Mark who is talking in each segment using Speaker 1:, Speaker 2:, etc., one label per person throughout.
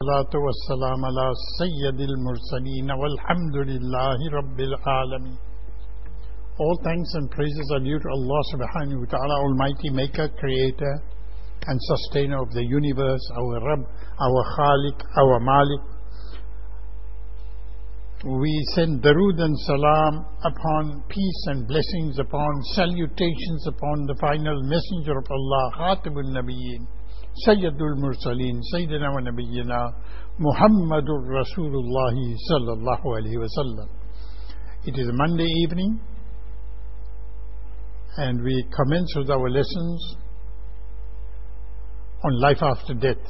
Speaker 1: والصلاة والسلام على سيد المرسلين والحمد لله رب العالمين. All thanks and praises are due to Allah subhanahu wa ta'ala, Almighty Maker, Creator and Sustainer of the universe, our Rabb, our Khaliq, our Malik. We send darood and salam upon, peace and blessings upon, salutations upon the final messenger of Allah, Khatibul Nabiyyin, Sayyidul Mursaleen, Sayyidina wa Nabiyyina, Muhammadur Rasulullah sallallahu alayhi wa sallam. It is a Monday evening and we commence with our lessons on life after death.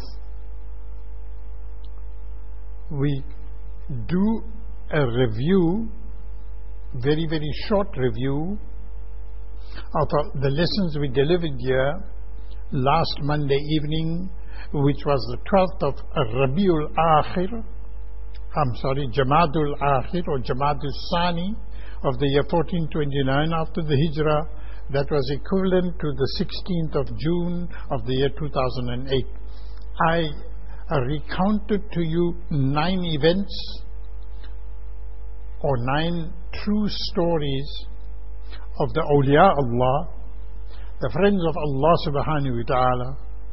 Speaker 1: We do a review, very, very short review of the lessons we delivered here last Monday evening, which was the 12th of Rabiul Akhir, Jamadul Akhir or Jamadul Sani of the year 1429 after the Hijrah. That was equivalent to the 16th of June of the year 2008. I recounted to you 9 events or 9 true stories of the awliya Allah, the friends of Allah subhanahu wa ta'ala,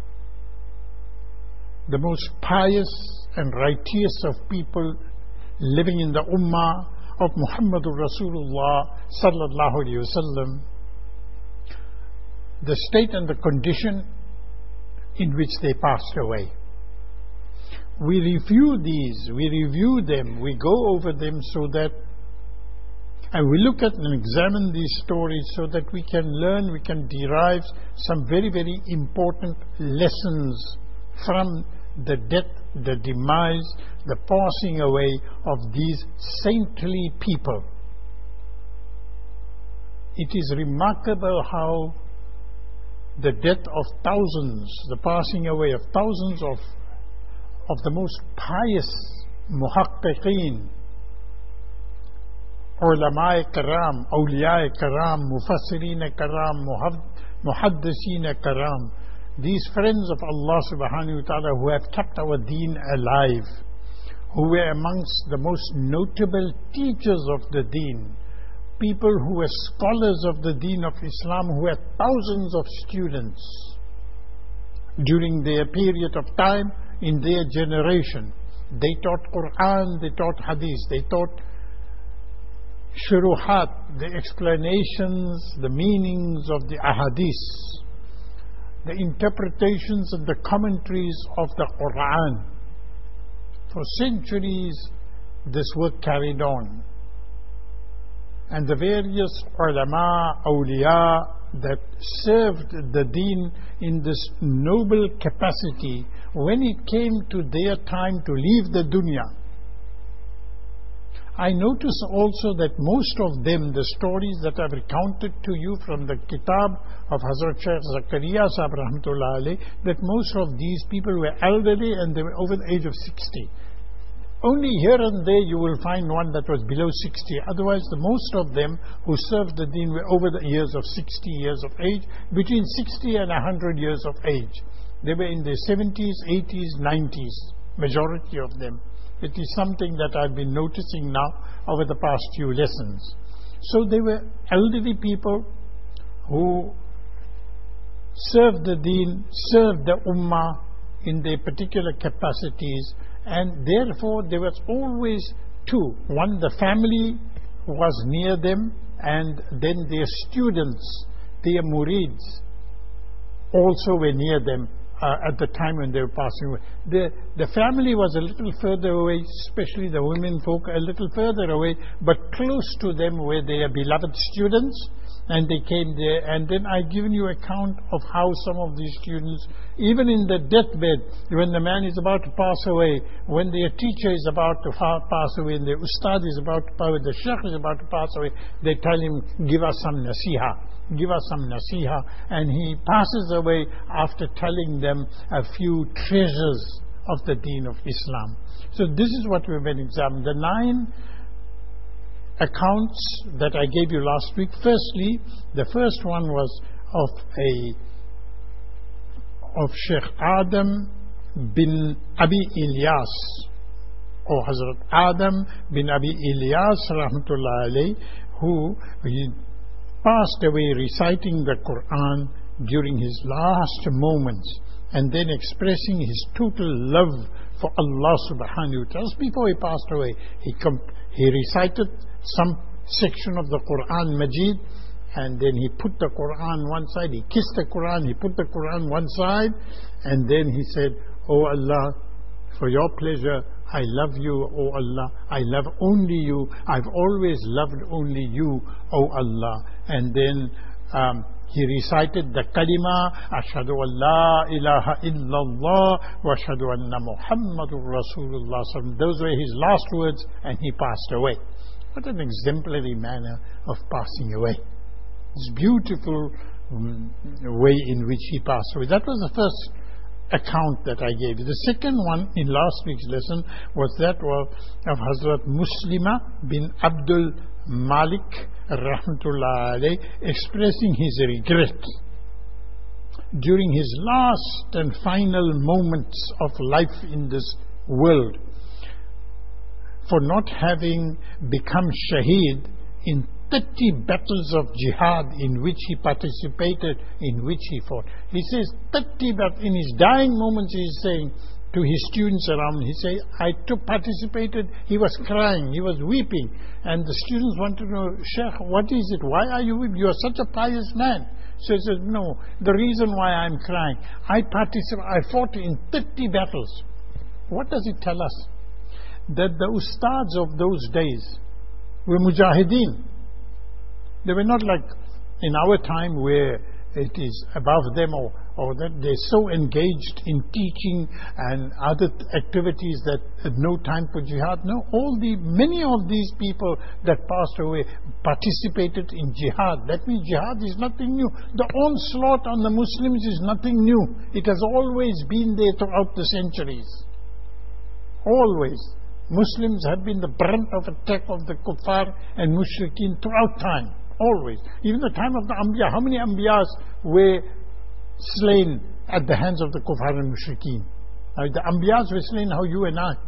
Speaker 1: the most pious and righteous of people living in the ummah of Muhammadur Rasulullah sallallahu alayhi wa sallam, the state and the condition in which they passed away. We review these, we review them, we go over them so that, and we look at and examine these stories so that we can learn, we can derive some very, very important lessons from the death, the demise, the passing away of these saintly people. It is remarkable how the death of thousands, the passing away of thousands of the most pious muhaqqiqeen, ulama karam, awliya karam, mufassirin karam, muhaddiseen karam, these friends of Allah subhanahu wa ta'ala who have kept our deen alive, who were amongst the most notable teachers of the deen, people who were scholars of the deen of Islam, who had thousands of students during their period of time in their generation. They taught Quran, they taught Hadith, they taught shuruhat, the explanations, the meanings of the Ahadith, the interpretations and the commentaries of the Quran. For centuries this work carried on. And the various ulama, awliya that served the deen in this noble capacity, when it came to their time to leave the dunya, I notice also that most of them, the stories that I've recounted to you from the kitab of Hazrat Shaykh Zakaria Sahib Rahmatullah Alayh, that most of these people were elderly and they were over the age of 60. Only here and there you will find one that was below 60. Otherwise, the most of them who served the deen were over the years of 60 years of age, between 60 and 100 years of age. They were in their 70s, 80s, 90s, majority of them. It is something that I've been noticing now over the past few lessons. So they were elderly people who served the deen, served the ummah in their particular capacities, and therefore there was always two. One, the family was near them, and then their students, their murids, also were near them at the time when they were passing away. The family was a little further away, especially the women folk a little further away, but close to them were their beloved students, and they came there. And then I've given you account of how some of these students, even in the deathbed, when the man is about to pass away, when their teacher is about to pass away, and the ustad is about to pass away, the sheikh is about to pass away, they tell him, give us some nasiha. Give us some nasiha. And he passes away after telling them a few treasures of the deen of Islam. So this is what we've been examining. The 9 accounts that I gave you last week. Firstly, the first one was of Sheikh Adam bin Abi Ilyas, or Hazrat Adam bin Abi Ilyas rahmatullah alayh, who he passed away reciting the Quran during his last moments, and then expressing his total love for Allah subhanahu wa ta'ala. Just before he passed away, he recited some section of the Quran Majid, and then he put the Quran one side, he kissed the Quran, he put the Quran one side, and then he said, "Oh Allah, for your pleasure, I love you, O Allah. I love only you. I've always loved only you, O Allah." And then he recited the kalima, "Ashhadu an la ilaha illallah wa ashhadu anna Muhammadur Rasulullah." Those were his last words, and he passed away. What an exemplary manner of passing away. This beautiful way in which he passed away. That was the first account that I gave you. The second one in last week's lesson was that of Hazrat Muslima bin Abdul Malik rahmatullah alayh, expressing his regret during his last and final moments of life in this world for not having become shaheed in 30 battles of jihad in which he participated, in which he fought. He says 30 battles. In his dying moments he is saying to his students around, he says, I participated. He was crying, he was weeping, and the students want to know, "Sheikh, what is it? Why are you weeping? You are such a pious man." So he says, "No, the reason why I am crying, I fought in 30 battles." What does it tell us? That the ustads of those days were mujahideen. They were not like in our time where it is above them or that they're so engaged in teaching and other activities that had no time for jihad. No, many of these people that passed away participated in jihad. That means jihad is nothing new. The onslaught on the Muslims is nothing new. It has always been there throughout the centuries. Always. Muslims have been the brunt of attack of the kuffar and mushrikeen throughout time. Always. Even the time of the Anbiya. How many Anbiyas were slain at the hands of the kuffar and mushrikeen? The Anbiyas were slain, how you and I.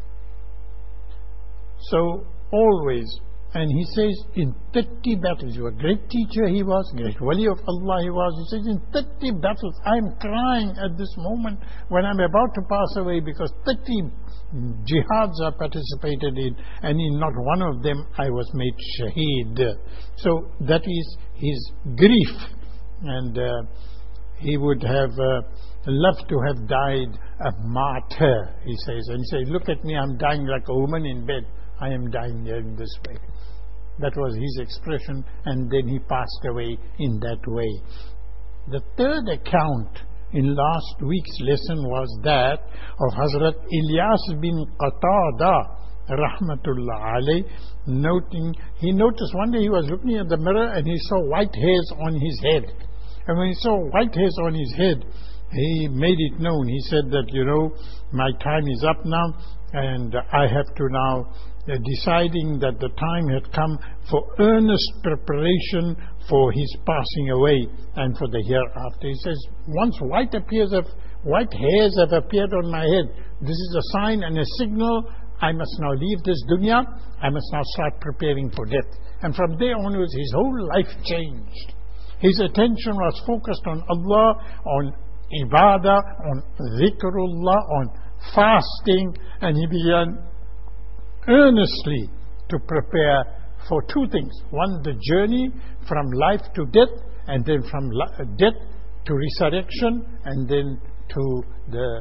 Speaker 1: So, always. And he says, in 30 battles, he was a great teacher he was, great wali of Allah he was. He says, in 30 battles, I am crying at this moment when I'm about to pass away, because 30 jihads I participated in, and in not one of them I was made shaheed. So that is his grief, and he would have loved to have died a martyr, he says. And he says, "Look at me, I'm dying like a woman in bed. I am dying here in this way." That was his expression, and then he passed away in that way. The third account in last week's lesson was that of Hazrat Ilyas bin Qatada rahmatullah alayh. He noticed one day he was looking at the mirror and he saw white hairs on his head. And when he saw white hairs on his head, he made it known. He said that, my time is up now, and I have to now deciding that the time had come for earnest preparation for his passing away and for the hereafter. He says, once white hairs have appeared on my head, this is a sign and a signal. I must now leave this dunya. I must now start preparing for death. And from there onwards, his whole life changed. His attention was focused on Allah, on ibadah, on dhikrullah, on fasting, and he began earnestly to prepare for two things. One, the journey from life to death, and then from death to resurrection, and then to the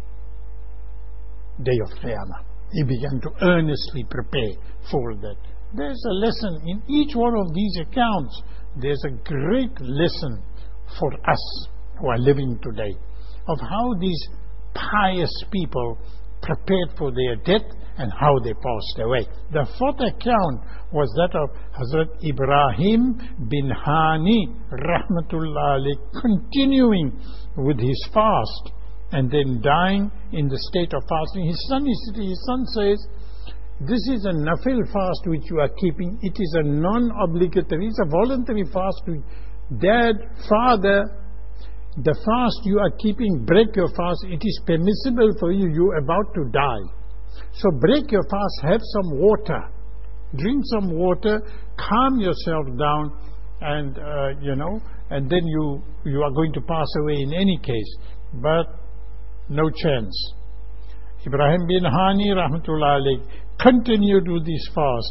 Speaker 1: day of Qiyamah. He began to earnestly prepare for that. There's a lesson in each one of these accounts. There's a great lesson for us who are living today of how these pious people prepared for their death and how they passed away. The fourth account was that of Hazrat Ibrahim bin Hani rahmatullah alayh, continuing with his fast and then dying in the state of fasting. His son says, "This is a nafil fast which you are keeping. It is a non-obligatory, it's a voluntary fast. Dad, father, The fast you are keeping, break your fast. It is permissible for you. You're about to die. So break your fast, have some water. Drink some water, calm yourself down, and, and then you are going to pass away in any case. But no chance. Ibrahim bin Hani, rahmatullah alayh, continued with this fast.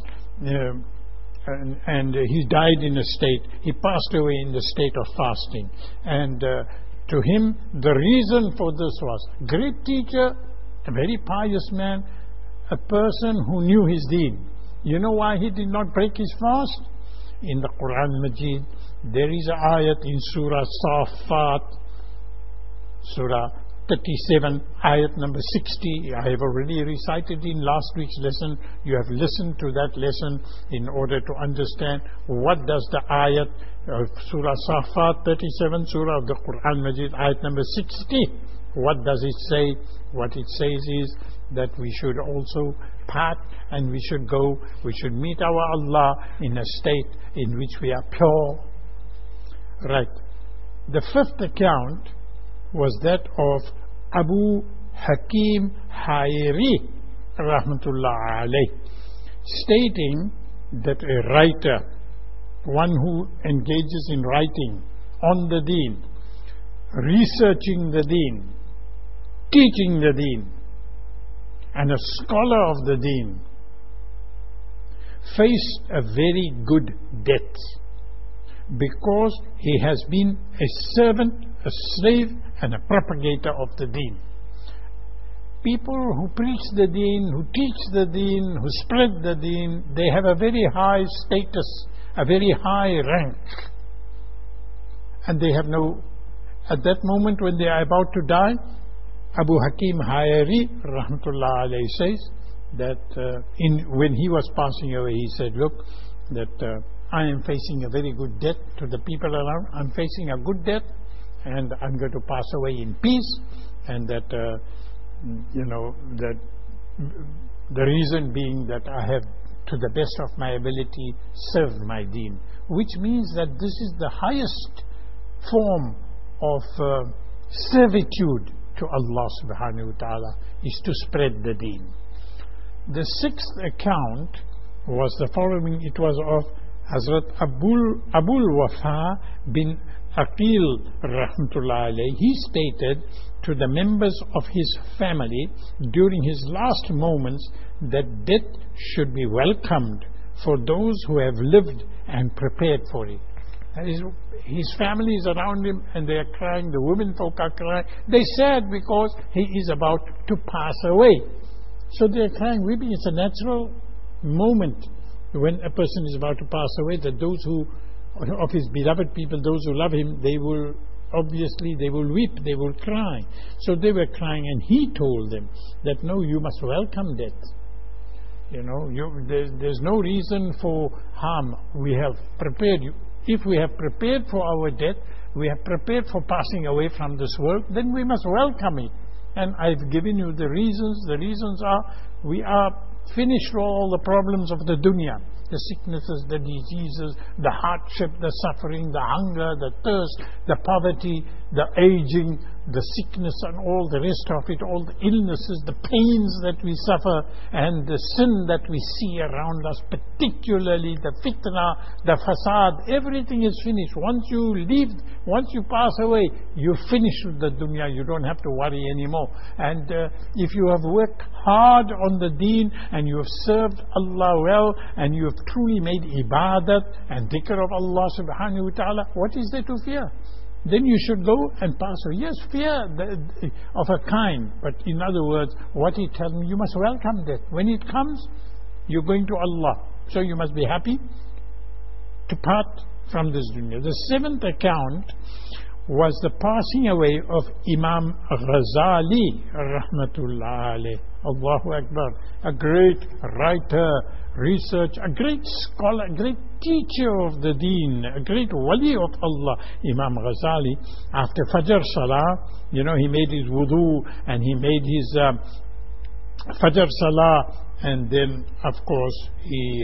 Speaker 1: And he died in a state, he passed away in the state of fasting. And to him, the reason for this was great teacher, a very pious man, a person who knew his deen. You know why he did not break his fast? In the Quran Majid, there is an ayat in Surah Safat, Surah 37, ayat number 60. I have already recited in last week's lesson. You have listened to that lesson in order to understand what does the ayat of Surah Safat 37, Surah of the Quran Majid, ayat number 60. What does it say? What it says is that we should also part and we should meet our Allah in a state in which we are pure. Right. The fifth account was that of Abu Hakim Hayri, rahmatullah alayh, stating that a writer, one who engages in writing on the deen, researching the deen, teaching the deen, and a scholar of the deen, faced a very good death because he has been a servant, a slave, and a propagator of the deen. People who preach the deen, who teach the deen, who spread the deen, they have a very high status, a very high rank. And they have at that moment when they are about to die, Abu Hakim Hayri, rahmatullah alayhi, says that when he was passing away, he said, look, that I am facing a very good death to the people around. I'm facing a good death, and I'm going to pass away in peace, and that, that the reason being that I have, to the best of my ability, served my deen. Which means that this is the highest form of servitude to Allah subhanahu wa ta'ala, is to spread the deen. The sixth account was the following. It was of Hazrat Abul Wafa bin Aqil rahmatullah alayhi. He stated to the members of his family during his last moments that death should be welcomed for those who have lived and prepared for it. That is, his family is around him and they are crying, the women folk are crying. They said because he is about to pass away. So they are crying, weeping. It's a natural moment when a person is about to pass away, that those who, of his beloved people, those who love him, they will weep, they will cry. So they were crying, and he told them that no, you must welcome death. There's no reason for harm. We have prepared you. If we have prepared for our death, we have prepared for passing away from this world, then we must welcome it. And I've given you the reasons. The reasons are, we are finished with all the problems of the dunya. The sicknesses, the diseases, the hardship, the suffering, the hunger, the thirst, the poverty, the aging, the sickness and all the rest of it, all the illnesses, the pains that we suffer, and the sin that we see around us, particularly the fitna, the fasad, everything is finished. Once you pass away, you're finished with the dunya. You don't have to worry anymore. And if you have worked hard on the deen and you have served Allah well and you have truly made ibadat and dhikr of Allah subhanahu wa ta'ala, what is there to fear? Then you should go and pass away. Yes, fear of a kind, but in other words, what he tells me, you must welcome death. When it comes, you're going to Allah. So you must be happy to part from this dunya. The seventh account was the passing away of Imam Ghazali, rahmatullah alayh. Allahu Akbar. A great writer, research, a great scholar, a great teacher of the deen, a great wali of Allah, Imam Ghazali. After Fajr Salah, he made his wudu and he made his Fajr Salah, and then of course he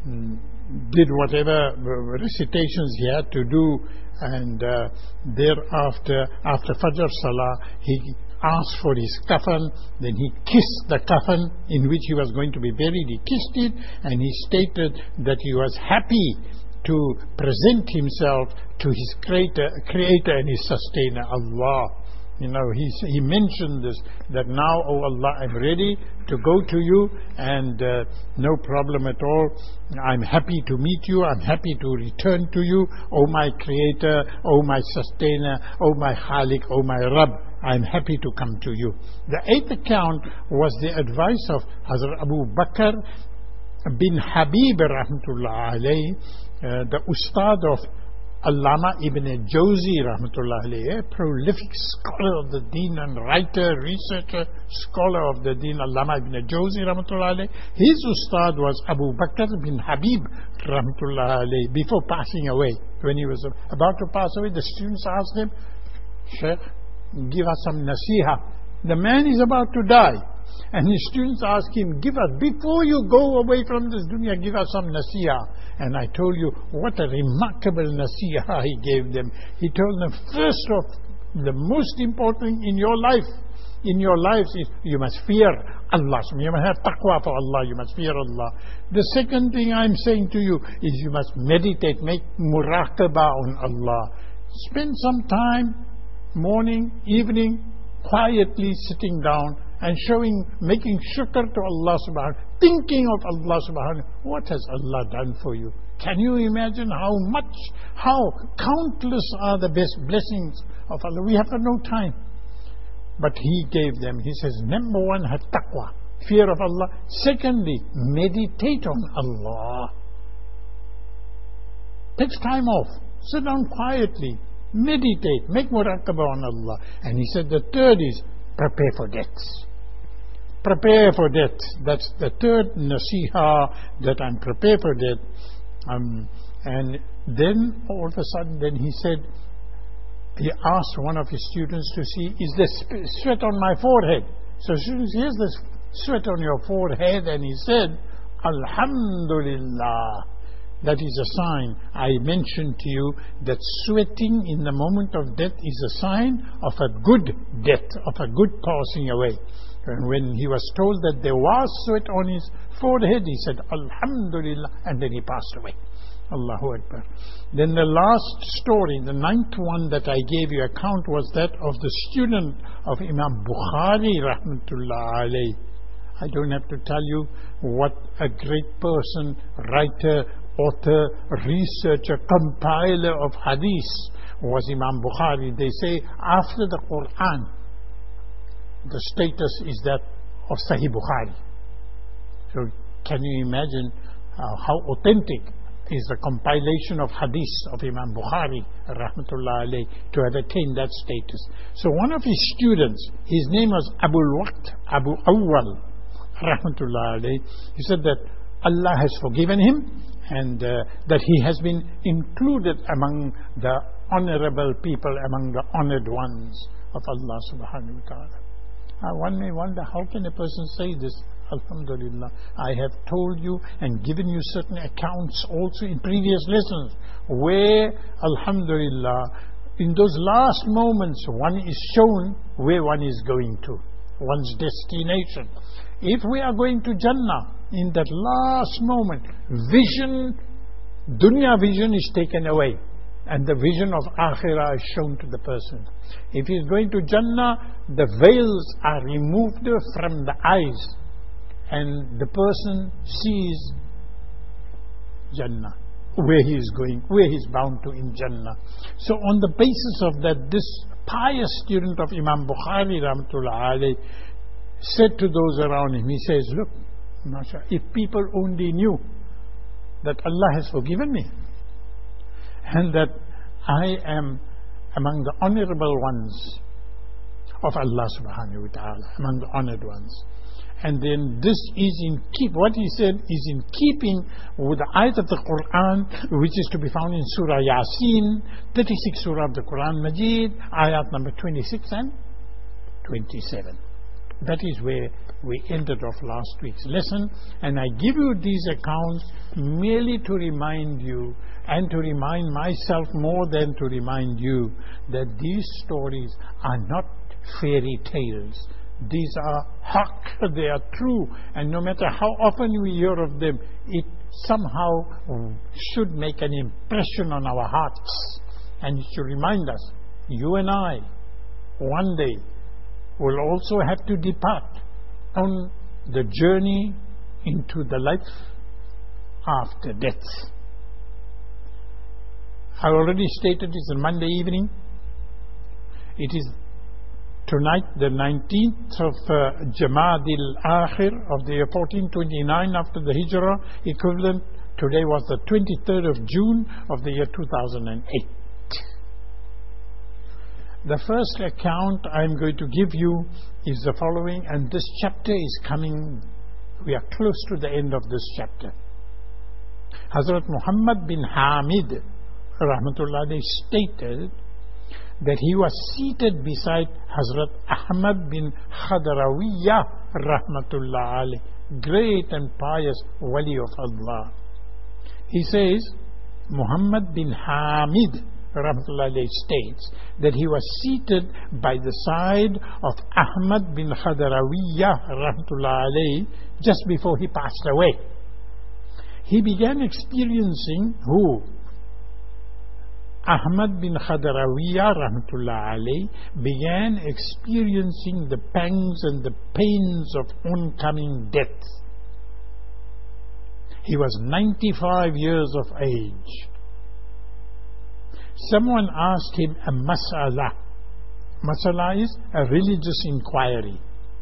Speaker 1: did whatever recitations he had to do, and thereafter, after Fajr Salah, he asked for his kafan. Then he kissed the kafan in which he was going to be buried. He kissed it, and he stated that he was happy to present himself to his creator and his sustainer, Allah. You know, he mentioned this, that now, oh Allah, I'm ready to go to you, and no problem at all. I'm happy to meet you. I'm happy to return to you, oh my creator, oh my sustainer, oh my Khalik, oh my Rabb. I'm happy to come to you. The eighth account was the advice of Hazrat Abu Bakr bin Habib rahmatullah alayhi, the Ustad of Allama ibn Jawzi rahmatullah alayhi, a prolific scholar of the deen and writer, researcher, scholar of the deen, Allama ibn Jawzi rahmatullah alayhi. His Ustad was Abu Bakr bin Habib rahmatullah alayhi. Before passing away, when he was about to pass away, the students asked him, Sheikh, give us some nasiha. The man is about to die. And his students asked him, give us, before you go away from this dunya, give us some nasiha. And I told you what a remarkable nasiha he gave them. He told them, first of the most important in your lives is you must fear Allah. You must have taqwa for Allah. You must fear Allah. The second thing I'm saying to you is you must meditate, make muraqabah on Allah. Spend some time, morning, evening, quietly sitting down and making shukr to Allah subhanahu, thinking of Allah subhanahu. What has Allah done for you? Can you imagine how countless are the best blessings of Allah? We have no time. But he gave them, he says, number one, have taqwa, fear of Allah. Secondly, meditate on Allah. Take time off, sit down quietly, meditate, make muraqabah on Allah. And he said the third is prepare for death. Prepare for death. That's the third nasiha, that I'm prepared for death. And then all of a sudden, then he said, he asked one of his students to see, is there sweat on my forehead? So students, here's this sweat on your forehead, and he said, Alhamdulillah. That is a sign. I mentioned to you that sweating in the moment of death is a sign of a good death, of a good passing away. And when he was told that there was sweat on his forehead, he said, Alhamdulillah, and then he passed away. Allahu Akbar. Then the last story, the ninth one that I gave you account, was that of the student of Imam Bukhari rahmatullah alayhi. I don't have to tell you what a great person, writer, author, researcher, compiler of hadith was Imam Bukhari. They say after the Quran, the status is that of Sahih Bukhari. So can you imagine how authentic is the compilation of hadith of Imam Bukhari rahmatullah alayhi to have attained that status. So one of his students, his name was Abu al-Waqt, Abu Awwal rahmatullah alayhi, he said that Allah has forgiven him, and that he has been included among the honorable people, among the honored ones of Allah subhanahu wa ta'ala. One may wonder, how can a person say this? Alhamdulillah, I have told you and given you certain accounts also in previous lessons where, alhamdulillah, in those last moments one is shown where one is going to, one's destination. If we are going to Jannah, in that last moment, vision, dunya vision is taken away, and the vision of akhirah is shown to the person. If he is going to Jannah, the veils are removed from the eyes, and the person sees Jannah, where he is going, where he is bound to in Jannah. So on the basis of that, this pious student of Imam Bukhari rahmatullah alayhi said to those around him, he says, look, if people only knew that Allah has forgiven me and that I am among the honorable ones of Allah subhanahu wa ta'ala, among the honored ones. And then this is what he said is in keeping with the ayat of the Quran, which is to be found in Surah Yasin, 36 Surah of the Quran Majid, ayat number 26 and 27. That is where we ended off last week's lesson. And I give you these accounts merely to remind you, and to remind myself more than to remind you, that these stories are not fairy tales. These are haqq, they are true. And no matter how often we hear of them, it somehow should make an impression on our hearts. And it should remind us, you and I, one day, will also have to depart on the journey into the life after death. I already stated it's a Monday evening. It is tonight, the 19th of Jamad al-Akhir of the year 1429 after the Hijrah, equivalent. Today was the 23rd of June of the year 2008. The first account I'm going to give you is the following, and this chapter is coming, we are close to the end of this chapter. Hazrat Muhammad bin Hamid rahmatullah stated that he was seated beside Hazrat Ahmad bin Khadrawiyah rahmatullah alayh, great and pious wali of Allah. He says, Muhammad bin Hamid rahmatullah alayh states that he was seated by the side of Ahmad bin Khadrawiyah rahmatullah alayh just before he passed away. He began experiencing who? Ahmad bin Khadrawiyah rahmatullah alayh began experiencing the pangs and the pains of oncoming death. He was 95 years of age. Someone asked him a mas'ala. Mas'ala is a religious inquiry.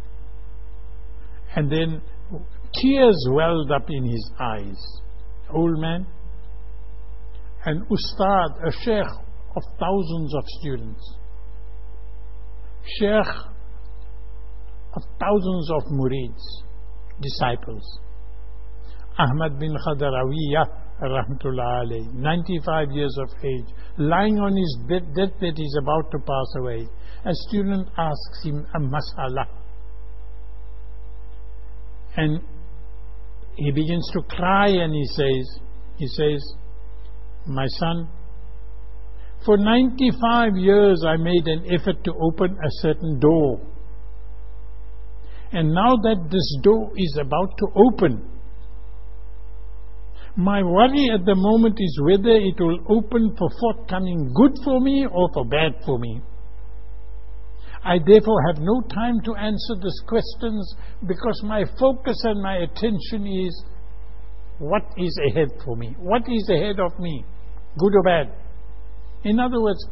Speaker 1: And then tears welled up in his eyes. Old man, an ustad, a sheikh of thousands of students, sheikh of thousands of murids, disciples. Ahmad bin Khadrawiyah rahmatullah alayh, 95 years of age, lying on his deathbed, he's about to pass away. A student asks him a mas'ala, and he begins to cry, and he says, my son, for 95 years I made an effort to open a certain door, and now that this door is about to open, my worry at the moment is whether it will open for forthcoming good for me or for bad for me. I therefore have no time to answer these questions, because my focus and my attention is what is ahead for me, what is ahead of me, good or bad. In other words,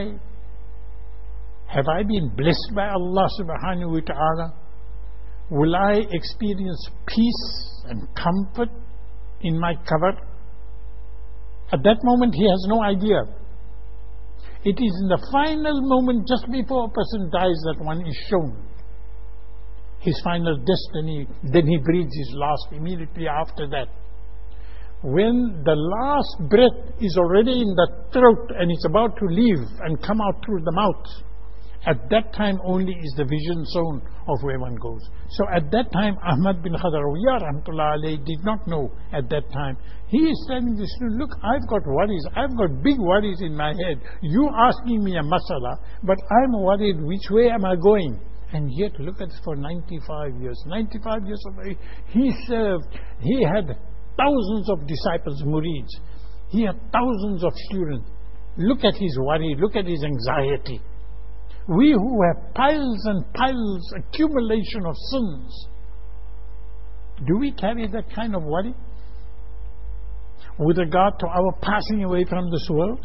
Speaker 1: have I been blessed by Allah subhanahu wa ta'ala? Will I experience peace and comfort in my cover? At that moment he has no idea. It is in the final moment, just before a person dies, that one is shown his final destiny. Then he breathes his last immediately after that. When the last breath is already in the throat and it's about to leave and come out through the mouth, at that time only is the vision zone of where one goes. So at that time, Ahmad bin Khadrawiyah rahmatullah alayh did not know at that time. He is telling the student, look, I've got worries, I've got big worries in my head. You asking me a masala, but I'm worried, which way am I going? And yet, look at this, for 95 years. 95 years of age, he served, he had thousands of disciples, murids. He had thousands of students. Look at his worry, look at his anxiety. We who have piles and piles, accumulation of sins, do we carry that kind of worry with regard to our passing away from this world?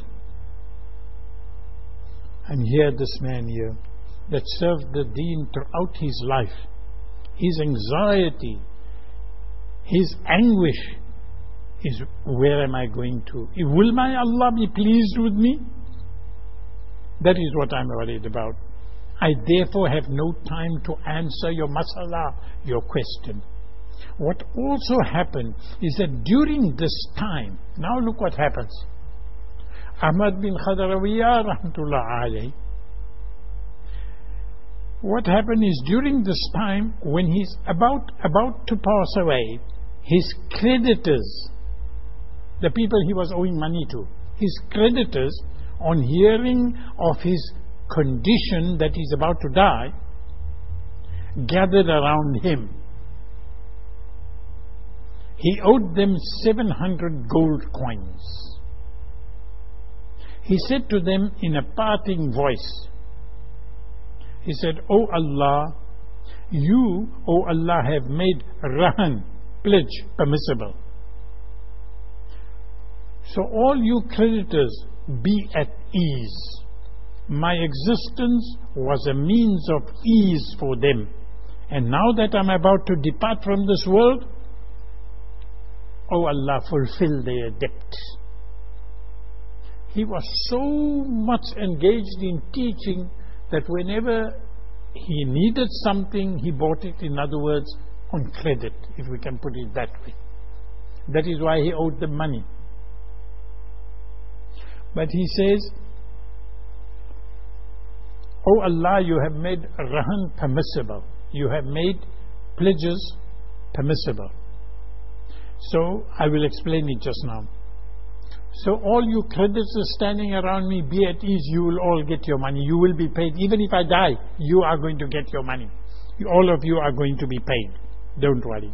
Speaker 1: And here, this man here that served the deen throughout his life, his anxiety, his anguish is, where am I going to? Will my Allah be pleased with me? That is what I'm worried about. I therefore have no time to answer your masala, your question. What also happened is that during this time, now look what happens. Ahmad bin Khadrawiyah rahmatullah alayh what happened is, during this time, when he's about to pass away, his creditors, the people he was owing money to, his creditors, on hearing of his condition that he's about to die, gathered around him. He owed them 700 gold coins. He said to them in a parting voice, he said, "O Allah, you, O Allah, have made rahan, pledge, permissible. So all you creditors, be at ease. My existence was a means of ease for them. And now that I'm about to depart from this world, O Allah, fulfill their debt." He was so much engaged in teaching that whenever he needed something, he bought it, in other words, on credit, if we can put it that way. That is why he owed them money. But he says, "O Allah, you have made rahan permissible. You have made pledges permissible." So I will explain it just now. So all you creditors standing around me, be at ease, you will all get your money. You will be paid. Even if I die, you are going to get your money. All of you are going to be paid. Don't worry.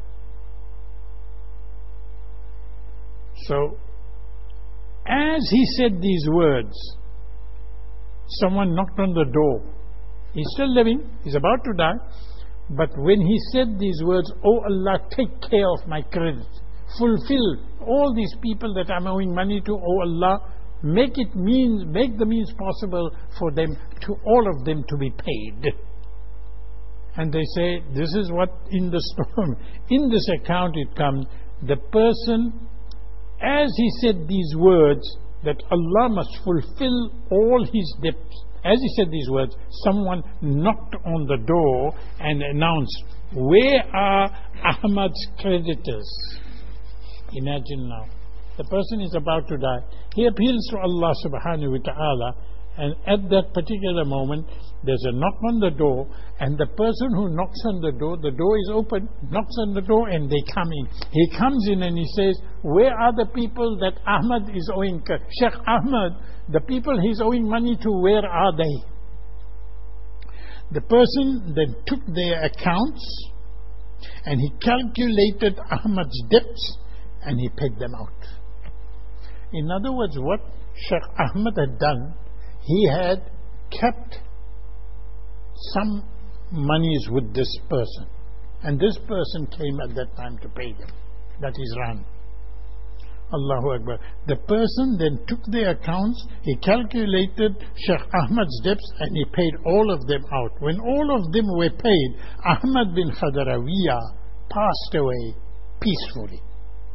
Speaker 1: So, as he said these words, someone knocked on the door. He's still living. He's about to die. But when he said these words, "O Allah, take care of my credit. Fulfill all these people that I'm owing money to, O Allah, make the means possible for them, to all of them, to be paid." And they say, this is what in this account it comes, the person, as he said these words, that Allah must fulfill all his debts, as he said these words, someone knocked on the door and announced, "Where are Ahmad's creditors?" Imagine now, the person is about to die. He appeals to Allah subhanahu wa ta'ala, and at that particular moment, there's a knock on the door, and the person who knocks on the door is open, knocks on the door, and they come in. He comes in and he says, "Where are the people that Ahmad is owing? Sheikh Ahmad, the people he's owing money to, where are they?" The person then took their accounts, and he calculated Ahmad's debts, and he paid them out. In other words, what Sheikh Ahmad had done, he had kept some monies with this person, and this person came at that time to pay them. That is Ran. Allahu Akbar. The person then took their accounts, he calculated Sheikh Ahmad's debts, and he paid all of them out. When all of them were paid, Ahmad bin Khadrawiyya passed away peacefully.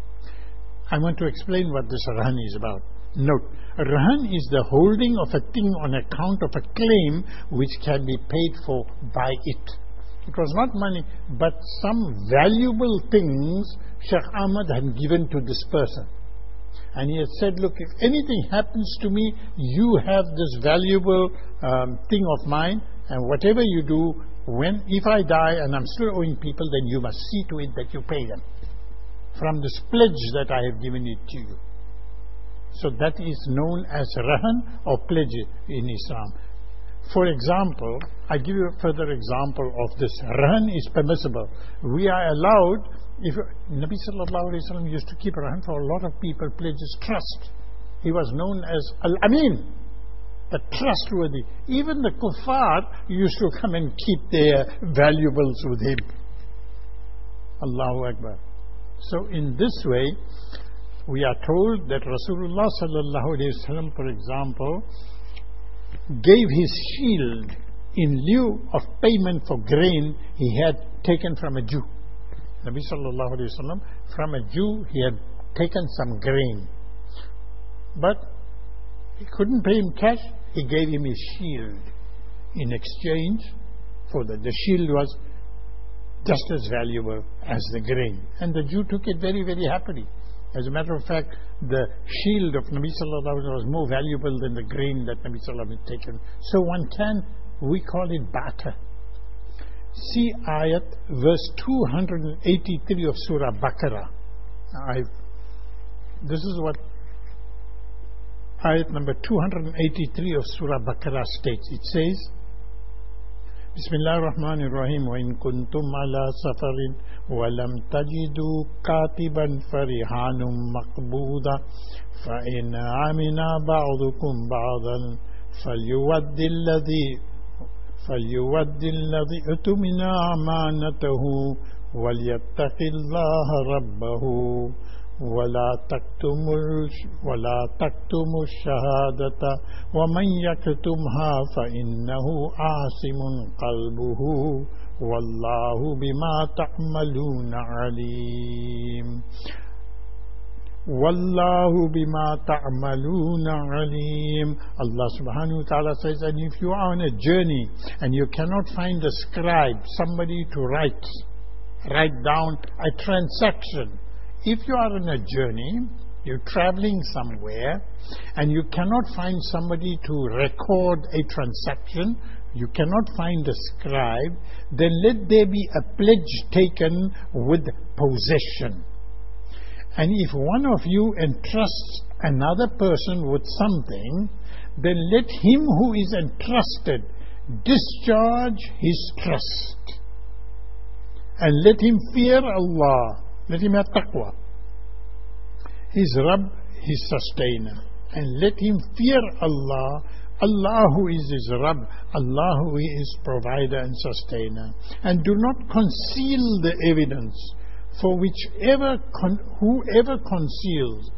Speaker 1: I want to explain what this rahan is about. Note, rahan is the holding of a thing on account of a claim which can be paid for by it. It was not money, but some valuable things Sheikh Ahmad had given to this person. And he had said, "Look, if anything happens to me, you have this valuable thing of mine, and whatever you do, if I die and I'm still owing people, then you must see to it that you pay them from this pledge that I have given it to you." So that is known as rahan or pledge in Islam. For example, I give you a further example of this. Rahan is permissible. We are allowed, if Nabi sallallahu alaihi wasallam used to keep rahan for a lot of people, pledges trust. He was known as Al-Amin, the trustworthy. Even the kuffar used to come and keep their valuables with him. Allahu Akbar. So in this way, we are told that Rasulullah sallallahu alaihi wasallam, for example, gave his shield in lieu of payment for grain he had taken from a Jew. Nabi sallallahu alaihi wasallam, from a Jew, he had taken some grain, but he couldn't pay him cash. He gave him his shield in exchange for that. The shield was just as valuable as the grain, and the Jew took it very, very happily. As a matter of fact, the shield of Nabi sallallahu alaihi wasallam was more valuable than the grain that Nabi sallallahu alaihi wasallam had taken. So we call it barter. See ayat verse 283 of Surah Baqarah. This is what ayat number 283 of Surah Baqarah states. It says, Bismillah ar-Rahman ar-Rahim, وَإِن كُنْتُمْ عَلَى سَفَرٍ وَلَمْ تَجِدُوا كَاتِبًا فَرِهَانٌ مَقْبُوضًا فَإِنْ عَمِنَا بَعْضُكُمْ بَعْضًا فَلْيُوَدِّ الَّذِي اؤْتُمِنَ أَمَانَتَهُ وَلْيَتَّقِ اللَّهَ رَبَّهُ ولا تكتموا الشهادة ومن يكتمها فإنه عاصم قلبه والله بما تعملون عليم. Wallahu bima ta'maluna alim. Allah subhanahu wa ta'ala says, and if you are on a journey and you cannot find a scribe, somebody to write down a transaction. If you are on a journey, you're traveling somewhere, and you cannot find somebody to record a transaction, you cannot find a scribe, then let there be a pledge taken with possession. And if one of you entrusts another person with something, then let him who is entrusted discharge his trust. And let him fear Allah. Let him have taqwa. His Rabb, his sustainer. And let him fear Allah. Allah who is his Rabb. Allah who is provider and sustainer. And do not conceal the evidence. For whoever conceals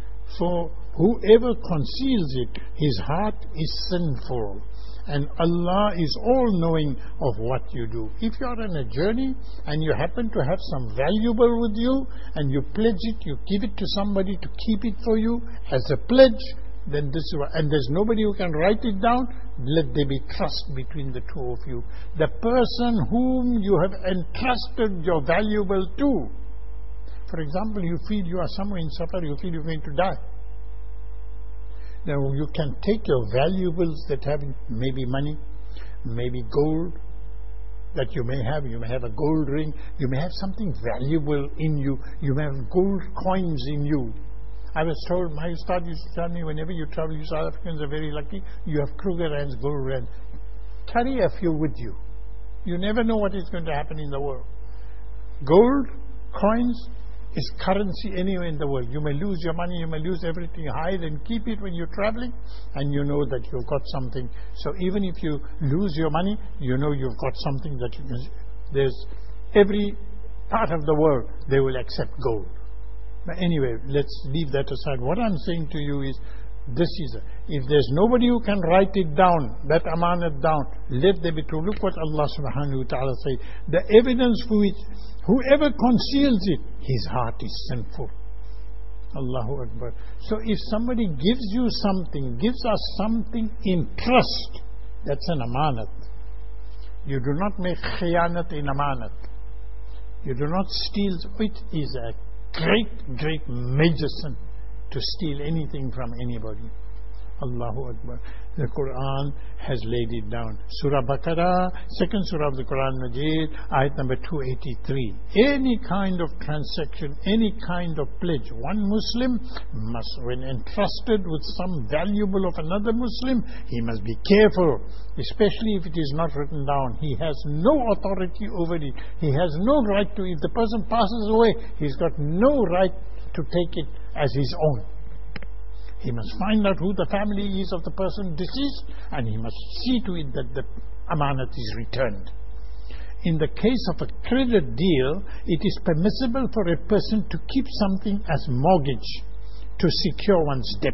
Speaker 1: it, his heart is sinful. And Allah is all-knowing of what you do. If you are on a journey and you happen to have some valuable with you and you pledge it, you give it to somebody to keep it for you as a pledge, then this is what, and there's nobody who can write it down, let there be trust between the two of you. The person whom you have entrusted your valuable to. For example, you feel you are somewhere in safar, you feel you're going to die. Now you can take your valuables that have maybe money, maybe gold that you may have a gold ring, you may have something valuable in you, you may have gold coins in you. I was told, my ustad used to tell me, whenever you travel, you South Africans are very lucky, you have Kruger rands, gold rand. Carry a few with you. You never know what is going to happen in the world. Gold, coins, is currency anywhere in the world. You may lose your money, you may lose everything. Hide and keep it when you're traveling, and you know that you've got something. So even if you lose your money, you know you've got something that you can. There's every part of the world they will accept gold. But anyway, let's leave that aside. What I'm saying to you is, if there's nobody who can write it down, that amanat down, let there be true. Look what Allah subhanahu wa ta'ala says. The evidence for which whoever conceals it, his heart is sinful. Allahu Akbar. So if somebody gives you something, gives us something in trust, that's an amanat. You do not make khiyanat in amanat. You do not steal. It is a great major sin to steal anything from anybody. Allahu Akbar. The Quran has laid it down. Surah Baqarah, second surah of the Quran Majid, ayat number 283. Any kind of transaction, any kind of pledge, one Muslim must, when entrusted with some valuable of another Muslim, he must be careful, especially if it is not written down. He has no authority over it. He has no right to, if the person passes away, he's got no right to take it as his own. He must find out who the family is of the person deceased, and he must see to it that the amanat is returned. In the case of a credit deal, it is permissible for a person to keep something as mortgage to secure one's debt.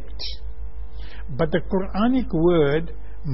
Speaker 1: But the Quranic word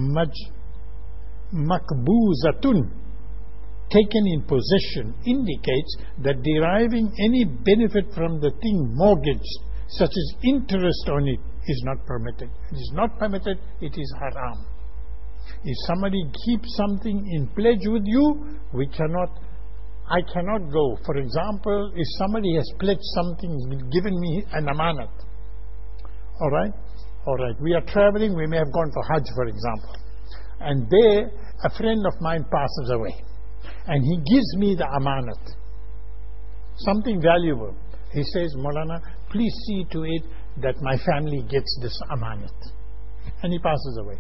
Speaker 1: makbuzatun, taken in possession, indicates that deriving any benefit from the thing mortgaged, such as interest on it, is not permitted. It is not permitted, it is haram. If somebody keeps something in pledge with you, I cannot go. For example, if somebody has pledged something, given me an amanat. Alright, we are traveling, we may have gone for Hajj, for example. And there, a friend of mine passes away. and he gives me the amanat, something valuable. He says, Maulana, please see to it that my family gets this amanat. And he passes away.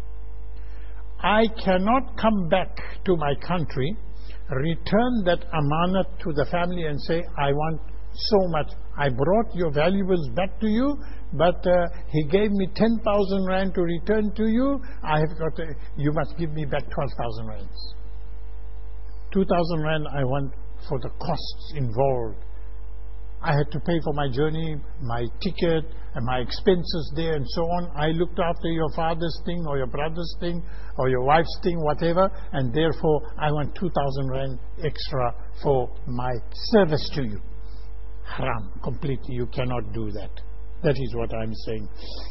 Speaker 1: I cannot come back to my country, return that amanat to the family and say, I want so much. I brought your valuables back to you, but he gave me 10,000 rand to return to you. I have got you must give me back 12,000 rands. 2,000 rand I want for the costs involved. I had to pay for my journey, my ticket, and my expenses there and so on. I looked after your father's thing or your brother's thing or your wife's thing, whatever, and therefore I want 2,000 rand extra for my service to you. Haram, completely. You cannot do that. That is what I'm saying.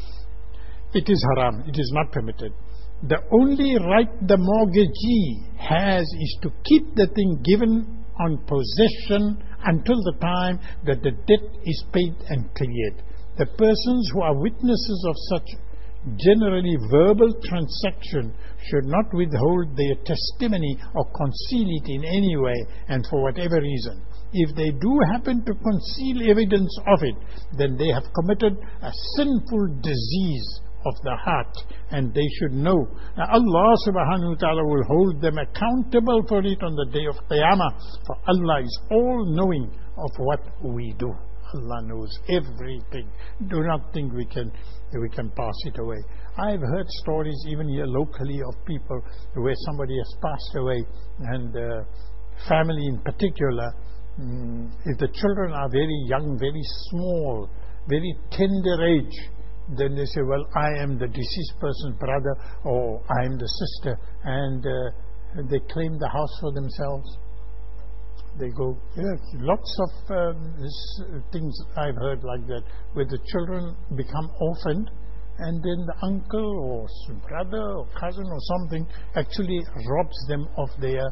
Speaker 1: It is haram. It is not permitted. The only right the mortgagee has is to keep the thing given on possession until the time that the debt is paid and cleared. The persons who are witnesses of such generally verbal transaction should not withhold their testimony or conceal it in any way and for whatever reason. If they do happen to conceal evidence of it, then they have committed a sinful disease of the heart, and they should know that Allah subhanahu wa ta'ala will hold them accountable for it on the day of Qiyamah, for Allah is all-knowing of what we do. Allah knows everything. Do not think we can pass it away. I've heard stories even here locally of people where somebody has passed away, and family in particular, if the children are very young, very small, very tender age, then they say, well, I am the deceased person's brother or I am the sister, and they claim the house for themselves. They go, lots of things I've heard like that, where the children become orphaned, and then the uncle or brother or cousin or something actually robs them of their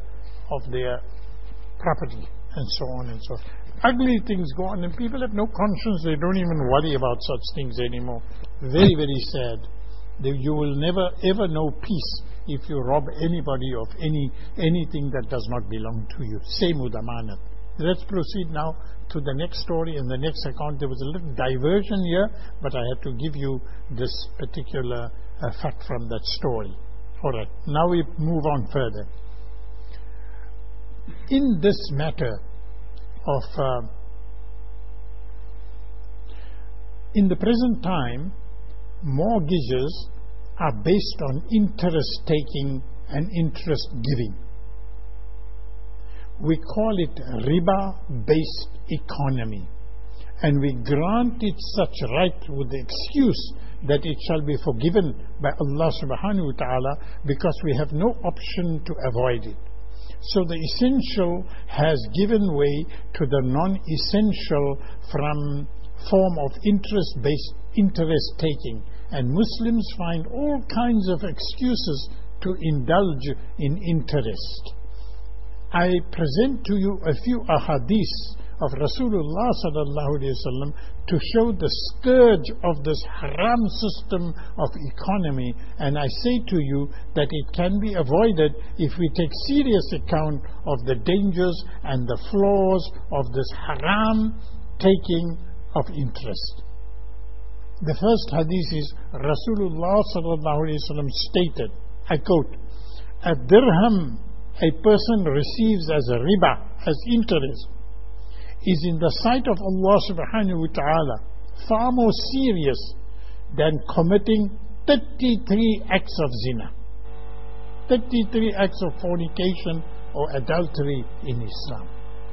Speaker 1: property, and so on and so on. Ugly things go on, and people have no conscience. They don't even worry about such things anymore. Very, very sad. You will never ever know peace if you rob anybody of anything that does not belong to you. Same with amanat. Let's proceed now to the next story and the next account. There was a little diversion here, but I had to give you this particular fact from that story. All right, now we move on further. In this matter of in the present time, mortgages are based on interest taking and interest giving. We call it riba-based economy, and we grant it such right with the excuse that it shall be forgiven by Allah subhanahu wa ta'ala because we have no option to avoid it. So the essential has given way to the non-essential from form of interest-based interest taking, and Muslims find all kinds of excuses to indulge in interest. I present to you a few ahadiths of Rasulullah sallallahu alaihi wasallam to show the scourge of this haram system of economy, and I say to you that it can be avoided if we take serious account of the dangers and the flaws of this haram taking of interest. The first hadith is Rasulullah sallallahu alaihi wasallam stated, I quote, "A dirham a person receives as a riba, as interest, is in the sight of Allah subhanahu wa ta'ala far more serious than committing 33 acts of zina, 33 acts of fornication or adultery in Islam."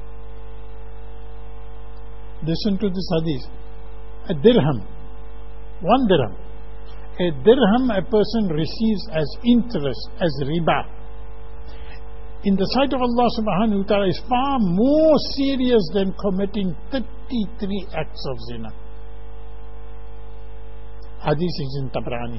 Speaker 1: Listen to this hadith. A dirham, 1 dirham. A dirham a person receives as interest, as riba, in the sight of Allah subhanahu wa ta'ala is far more serious than committing 33 acts of zina. Hadith is in Tabrani.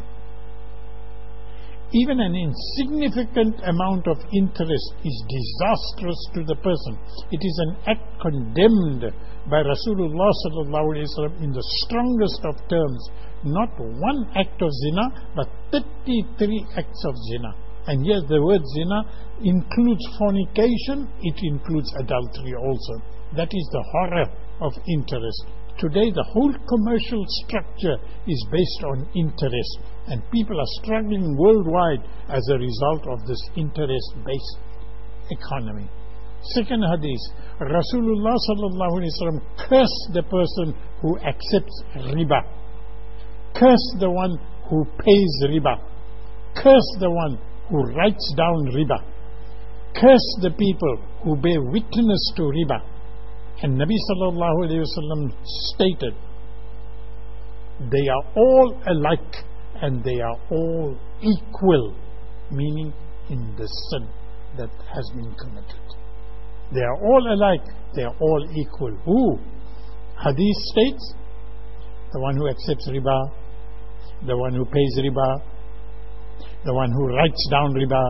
Speaker 1: Even an insignificant amount of interest is disastrous to the person. It is an act condemned by Rasulullah sallallahu alaihi wasallam in the strongest of terms. Not 1 act of zina, but 33 acts of zina. And yes, the word zina includes fornication, it includes adultery also. That is the horror of interest. Today the whole commercial structure is based on interest, and people are struggling worldwide as a result of this interest-based economy. Second hadith, Rasulullah sallallahu alaihi wasallam cursed the person who accepts riba, curse the one who pays riba, curse the one who writes down riba, curse the people who bear witness to riba. And Nabi sallallahu alayhi wasallam stated, they are all alike and they are all equal, meaning in the sin that has been committed. They are all alike, they are all equal. Who? Hadith states, the one who accepts riba, the one who pays riba, the one who writes down riba,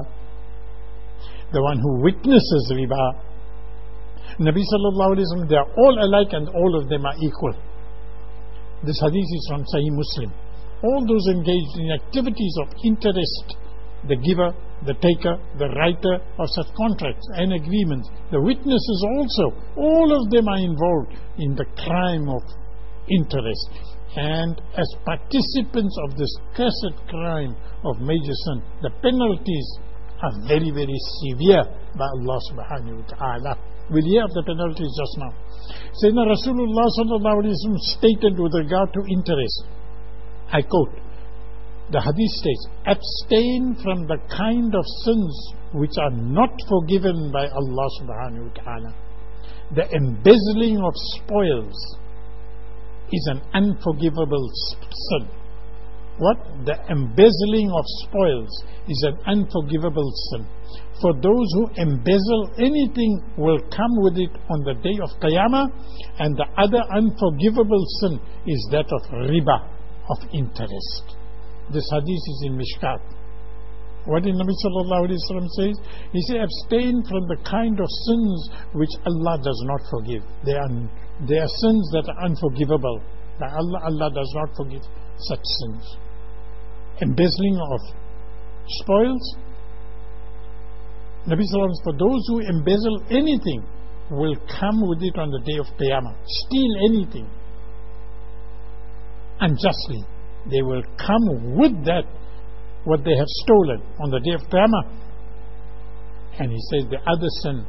Speaker 1: the one who witnesses riba. Nabi sallallahu alayhi wa sallam, they are all alike and all of them are equal. This hadith is from Sahih Muslim. All those engaged in activities of interest, the giver, the taker, the writer of such contracts and agreements, the witnesses also, all of them are involved in the crime of interest. And as participants of this cursed crime of major sin, the penalties are very, very severe by Allah subhanahu wa ta'ala. We'll hear of the penalties just now. Sayyidina Rasulullah sallallahu alayhi wa sallam stated with regard to interest, I quote, the hadith states, abstain from the kind of sins which are not forgiven by Allah subhanahu wa ta'ala. The embezzling of spoils is an unforgivable sin. What? The embezzling of spoils is an unforgivable sin. For those who embezzle anything will come with it on the day of Qiyamah, and the other unforgivable sin is that of riba, of interest. This hadith is in Mishkat. What did Nabi sallallahu alayhi wa sallam say? He said, abstain from the kind of sins which Allah does not forgive. They are sins that are unforgivable. Allah does not forgive such sins. Embezzling of spoils. Nabi sallallahu alayhi wa sallam, for those who embezzle anything will come with it on the day of Qiyamah. Steal anything unjustly, they will come with that what they have stolen on the day of Qiyamah. And he says the other sin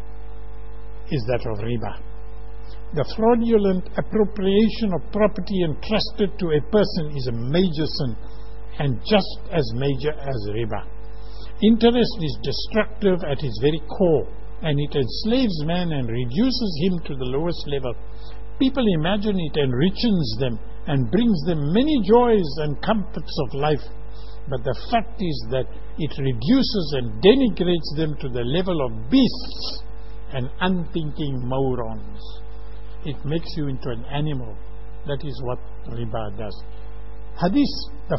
Speaker 1: is that of riba. The fraudulent appropriation of property entrusted to a person is a major sin, and just as major as riba. Interest is destructive at its very core, and it enslaves man and reduces him to the lowest level. People imagine it enriches them and brings them many joys and comforts of life, but the fact is that it reduces and denigrates them to the level of beasts and unthinking morons. It makes you into an animal. That is what riba does. Hadith, the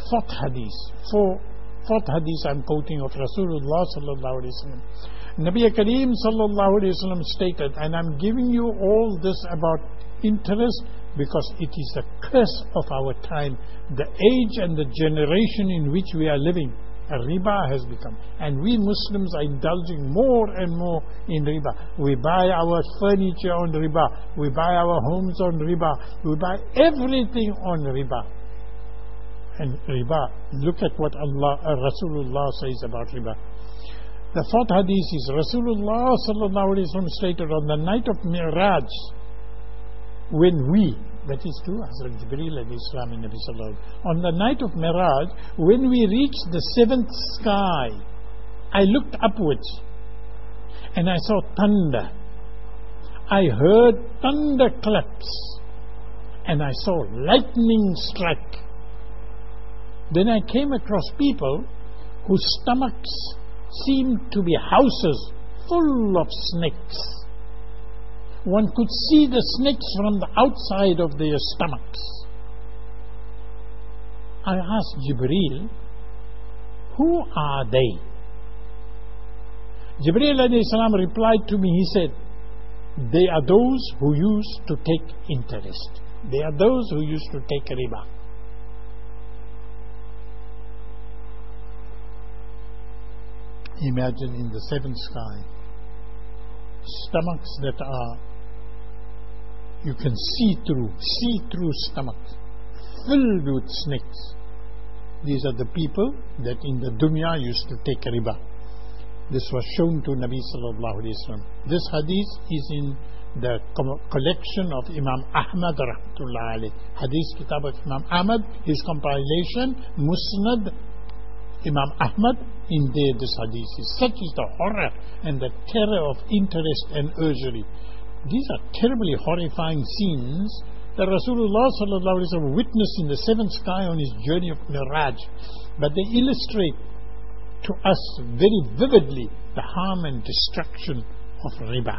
Speaker 1: fourth hadith I'm quoting of Rasulullah sallallahu alaihi wasallam. Nabi Kareem sallallahu alaihi wasallam stated, and I'm giving you all this about interest because it is the curse of our time, the age and the generation in which we are living. A riba has become, and we Muslims are indulging more and more in riba. We buy our furniture on riba, we buy our homes on riba, we buy everything on riba. And riba, look at what Rasulullah says about riba. The fourth hadith is Rasulullah sallallahu alaihi wasallam stated on the night of Mi'raj, when we, that is true, Hazrat Jibreel alayhi salam and Nabi sallallahu alaihi wasallam, on the night of Mi'raj, when we reached the seventh sky, I looked upwards and I saw thunder. I heard thunderclaps and I saw lightning strike. Then I came across people whose stomachs seemed to be houses full of snakes. One could see the snakes from the outside of their stomachs. I asked Jibreel, who are they? Jibreel alayhi salam replied to me, he said, they are those who used to take interest. They are those who used to take riba. Imagine in the seventh sky, stomachs that are, you can see through stomachs, filled with snakes. These are the people that in the dunya used to take riba. This was shown to Nabi sallallahu alaihi wasallam. This hadith is in the collection of Imam Ahmad rahmatullah alayh. Hadith kitab of Imam Ahmad, his compilation, Musnad Imam Ahmad, in there this hadith is. Such is the horror and the terror of interest and usury. These are terribly horrifying scenes that Rasulullah sallallahu alaihi wasallam witnessed in the seventh sky on his journey of Miraj. But they illustrate to us very vividly the harm and destruction of riba.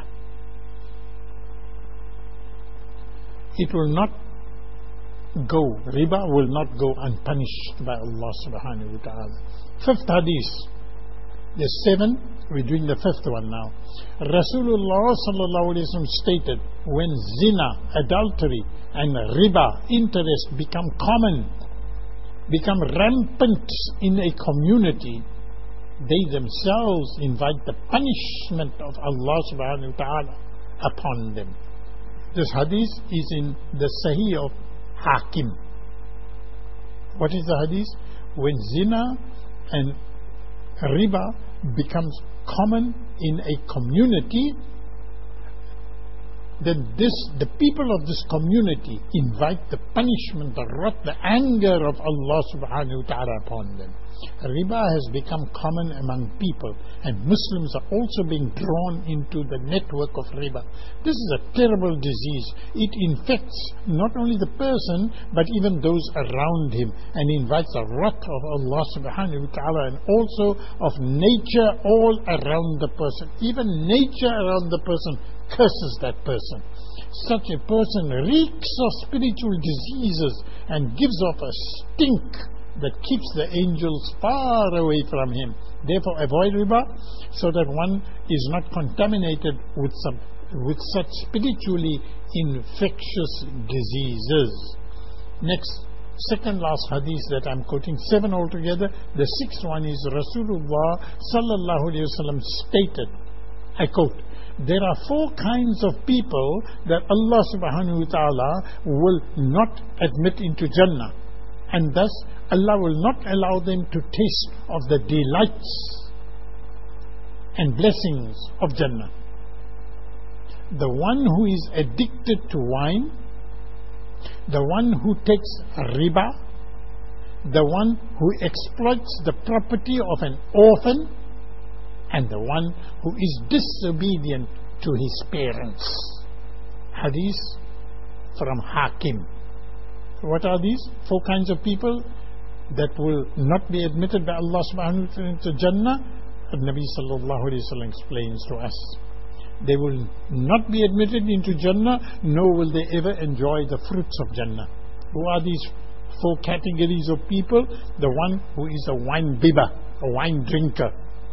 Speaker 1: It will not go, riba will not go unpunished by Allah subhanahu wa ta'ala. Fifth hadith. There's 7, we're doing the fifth one now. Rasulullah sallallahu alaihi wasallam stated, when zina, adultery and riba, interest become common, become rampant in a community, they themselves invite the punishment of Allah subhanahu wa ta'ala upon them. This hadith is in the Sahih of Hakim. What is the hadith? When zina and riba becomes common in a community, then the people of this community invite the punishment, the wrath, the anger of Allah subhanahu wa ta'ala upon them. Riba has become common among people, and Muslims are also being drawn into the network of riba. This is a terrible disease. It infects not only the person but even those around him, and invites the wrath of Allah subhanahu wa ta'ala and also of nature all around the person. Even nature around the person curses that person. Such a person reeks of spiritual diseases and gives off a stink that keeps the angels far away from him. Therefore, avoid riba so that one is not contaminated with such spiritually infectious diseases. Next, second last hadith that I'm quoting, 7 altogether. The 6th one is Rasulullah sallallahu alaihi wasallam stated, I quote, there are 4 kinds of people that Allah subhanahu wa ta'ala will not admit into Jannah, and thus Allah will not allow them to taste of the delights and blessings of Jannah. The one who is addicted to wine, the one who takes riba, the one who exploits the property of an orphan, and the one who is disobedient to his parents. Hadith from Hakim. What are these 4 kinds of people that will not be admitted by Allah subhanahu wa ta'ala to Jannah? And Nabi sallallahu alayhi wa sallam explains to us. They will not be admitted into Jannah, nor will they ever enjoy the fruits of Jannah. Who are these 4 categories of people? The one who is a wine bibber, a wine drinker.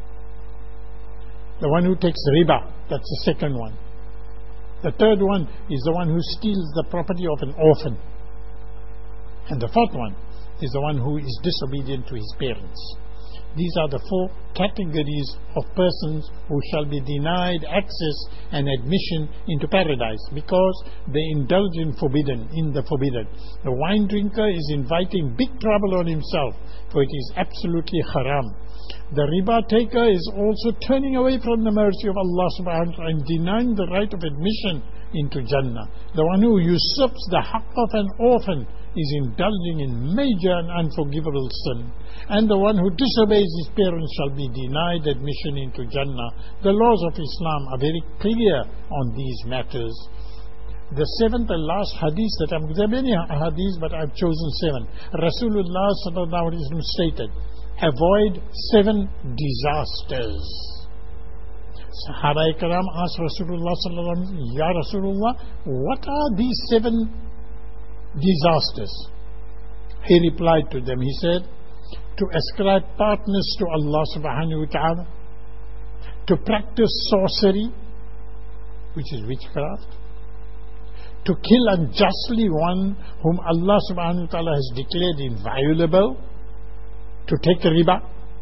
Speaker 1: The one who takes riba, that's the second one. The third one is the one who steals the property of an orphan. And the fourth one is the one who is disobedient to his parents. These are the 4 categories of persons who shall be denied access and admission into paradise because they indulge in the forbidden. The wine drinker is inviting big trouble on himself, for it is absolutely haram. The riba taker is also turning away from the mercy of Allah subhanahu wa ta'ala and denying the right of admission into Jannah. The one who usurps the haqq of an orphan is indulging in major and unforgivable sin. And the one who disobeys his parents shall be denied admission into Jannah. The laws of Islam are very clear on these matters. The 7th and last hadith that there are many hadiths, but I've chosen 7. Rasulullah sallallahu alaihi wasallam stated, avoid 7 disasters. Sahaba Ikram asked Rasulullah sallallahu alaihi wasallam, Ya Rasulullah, what are these 7 disasters? He replied to them, he said, to ascribe partners to Allah subhanahu wa ta'ala, to practice sorcery, which is witchcraft, to kill unjustly one whom Allah subhanahu wa ta'ala has declared inviolable, to take riba,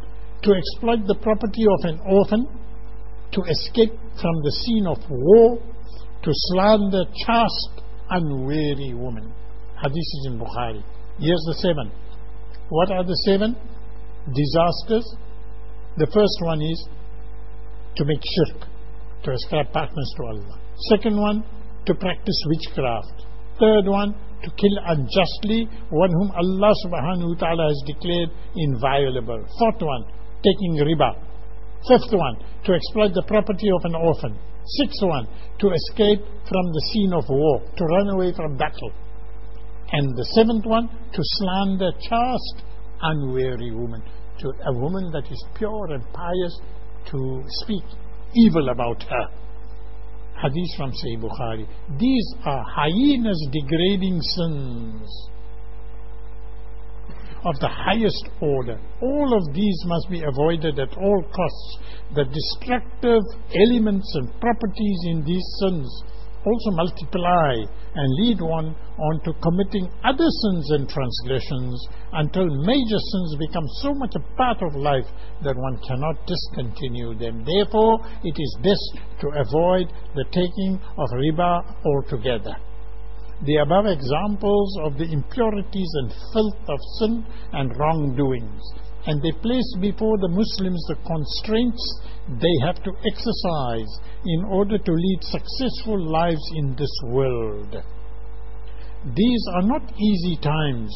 Speaker 1: to exploit the property of an orphan, to escape from the scene of war, to slander chaste, unwary woman. Hadith is in Bukhari. Here's the 7. What are the 7 disasters? The first one is to make shirk, to ascribe partners to Allah. Second one, to practice witchcraft. Third one, to kill unjustly one whom Allah subhanahu wa ta'ala has declared inviolable. Fourth one, taking riba. Fifth one, to exploit the property of an orphan. Sixth one, to escape from the scene of war, to run away from battle. And the seventh one, to slander chaste, unwary woman, to a woman that is pure and pious, to speak evil about her. Hadith from Sahih Bukhari. These are heinous, degrading sins of the highest order. All of these must be avoided at all costs. The destructive elements and properties in these sins also multiply and lead one on to committing other sins and transgressions until major sins become so much a part of life that one cannot discontinue them. Therefore, it is best to avoid the taking of riba altogether. The above examples of the impurities and filth of sin and wrongdoings, and they place before the Muslims the constraints they have to exercise in order to lead successful lives in this world. These are not easy times.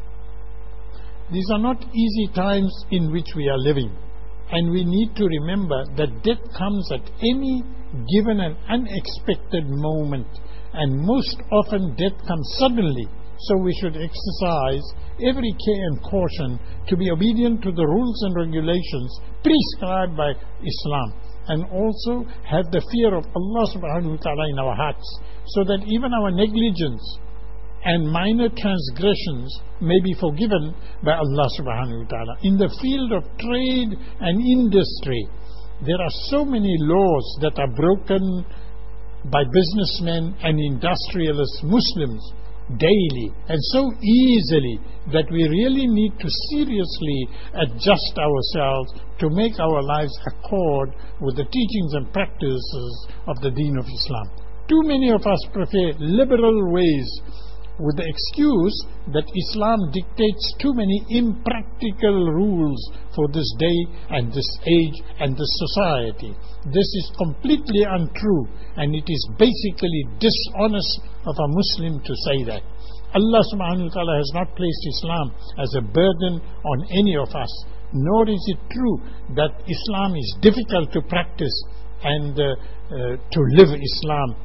Speaker 1: These are not easy times in which we are living, and we need to remember that death comes at any given and unexpected moment, and most often death comes suddenly. So we should exercise every care and caution to be obedient to the rules and regulations prescribed by Islam, and also have the fear of Allah subhanahu wa ta'ala in our hearts, so that even our negligence and minor transgressions may be forgiven by Allah subhanahu wa ta'ala. In the field of trade and industry, there are so many laws that are broken by businessmen and industrialist Muslims daily and so easily that we really need to seriously adjust ourselves to make our lives accord with the teachings and practices of the Deen of Islam. Too many of us prefer liberal ways with the excuse that Islam dictates too many impractical rules for this day and this age and this society. This is completely untrue, and it is basically dishonest of a Muslim to say that. Allah subhanahu wa ta'ala has not placed Islam as a burden on any of us, nor is it true that Islam is difficult to practice and to live Islam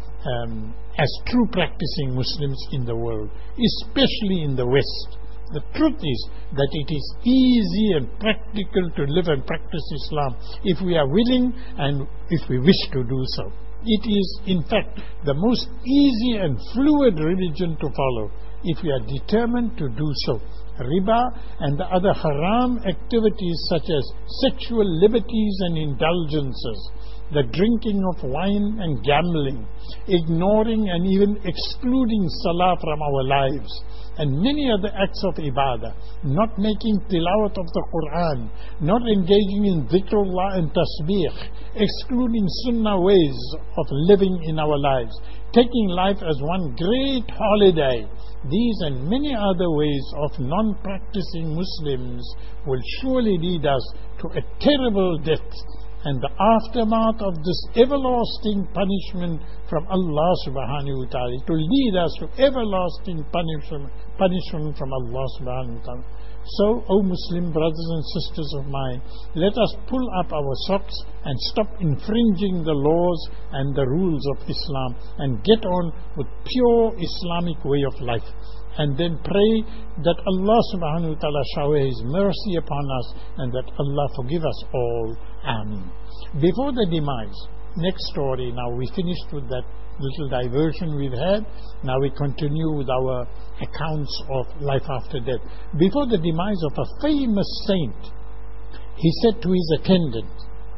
Speaker 1: as true practicing Muslims in the world, especially in the West. The truth is that it is easy and practical to live and practice Islam if we are willing and if we wish to do so. It is, in fact, the most easy and fluid religion to follow if we are determined to do so. Riba and the other haram activities such as sexual liberties and indulgences, the drinking of wine and gambling, ignoring and even excluding salah from our lives, and many other acts of ibadah, not making tilawat of the Quran, not engaging in dhikrullah and tasbih, excluding sunnah ways of living in our lives, taking life as one great holiday. These and many other ways of non-practicing Muslims will surely lead us to a terrible death and the aftermath of this everlasting punishment from Allah subhanahu wa ta'ala. It will lead us to everlasting punishment from Allah subhanahu wa ta'ala. So, O Muslim brothers and sisters of mine, let us pull up our socks and stop infringing the laws and the rules of Islam and get on with pure Islamic way of life. And then pray that Allah subhanahu wa ta'ala shower His mercy upon us and that Allah forgive us all. Ameen. Before the demise, next story, now we finished with that little diversion we've had. Now we continue with our accounts of life after death. Before the demise of a famous saint, he said to his attendant,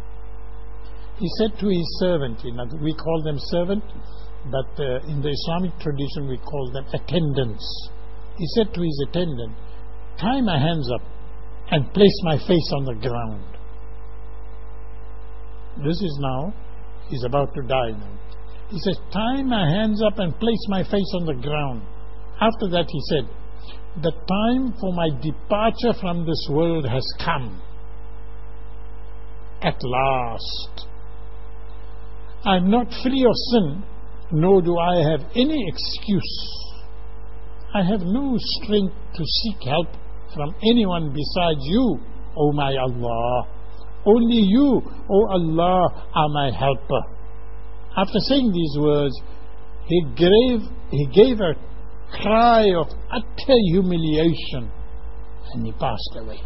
Speaker 1: he said to his servant, we call them servant, but in the Islamic tradition we call them attendants. He said to his attendant, tie my hands up and place my face on the ground. This is now, he's about to die now. He says, tie my hands up and place my face on the ground. After that he said, the time for my departure from this world has come. At last. I am not free of sin, nor do I have any excuse. I have no strength to seek help from anyone besides you, O my Allah. Only you, O Allah, are my helper. After saying these words, he gave a cry of utter humiliation, and he passed away.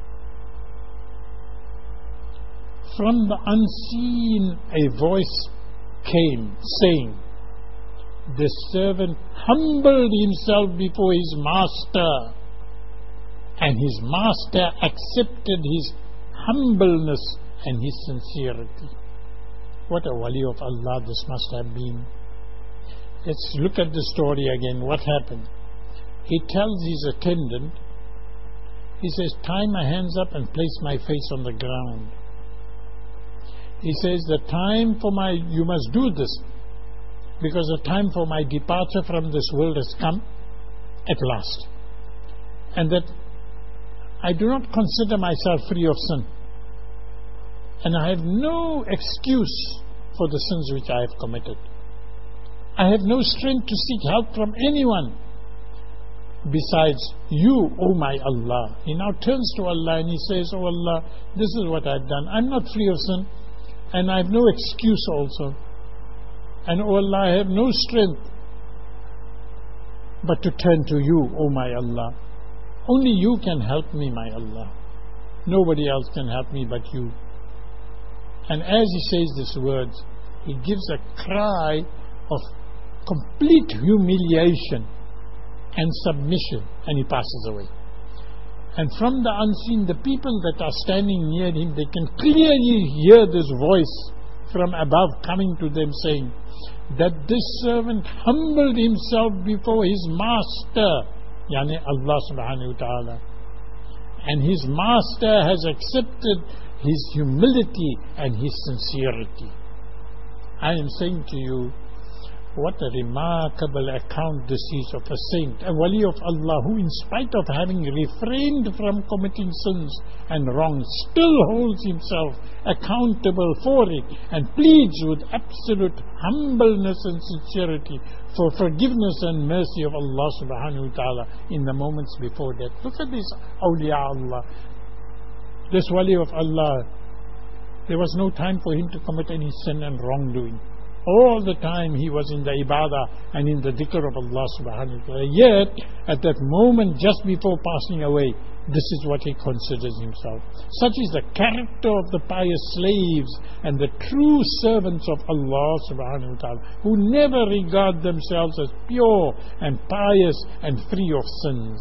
Speaker 1: From the unseen a voice came, saying, the servant humbled himself before his master, and his master accepted his humbleness and his sincerity. What a wali of Allah this must have been. Let's look at the story again. What happened? He tells his attendant, he says, tie my hands up and place my face on the ground. He says, the time for you must do this, because the time for my departure from this world has come at last. And that I do not consider myself free of sin. And I have no excuse for the sins which I have committed. I have no strength to seek help from anyone besides you, O my Allah. He now turns to Allah and he says, O Allah, this is what I have done. I am not free of sin, and I have no excuse also. And O Allah, I have no strength but to turn to you, O my Allah. Only you can help me, my Allah. Nobody else can help me but you. And as he says these words, he gives a cry of complete humiliation and submission, and he passes away. And from the unseen, the people that are standing near him, they can clearly hear this voice from above coming to them saying that this servant humbled himself before his master, yani Allah subhanahu wa ta'ala, and his master has accepted his humility and his sincerity. I am saying to you, what a remarkable account this is of a saint, a wali of Allah, who in spite of having refrained from committing sins and wrongs, still holds himself accountable for it and pleads with absolute humbleness and sincerity for forgiveness and mercy of Allah subhanahu wa ta'ala in the moments before death. Look at this awliya Allah, this wali of Allah. There was no time for him to commit any sin and wrongdoing. All the time he was in the ibadah and in the dhikr of Allah subhanahu wa ta'ala. Yet, at that moment just before passing away, this is what he considers himself. Such is the character of the pious slaves and the true servants of Allah subhanahu wa ta'ala, who never regard themselves as pure and pious and free of sins.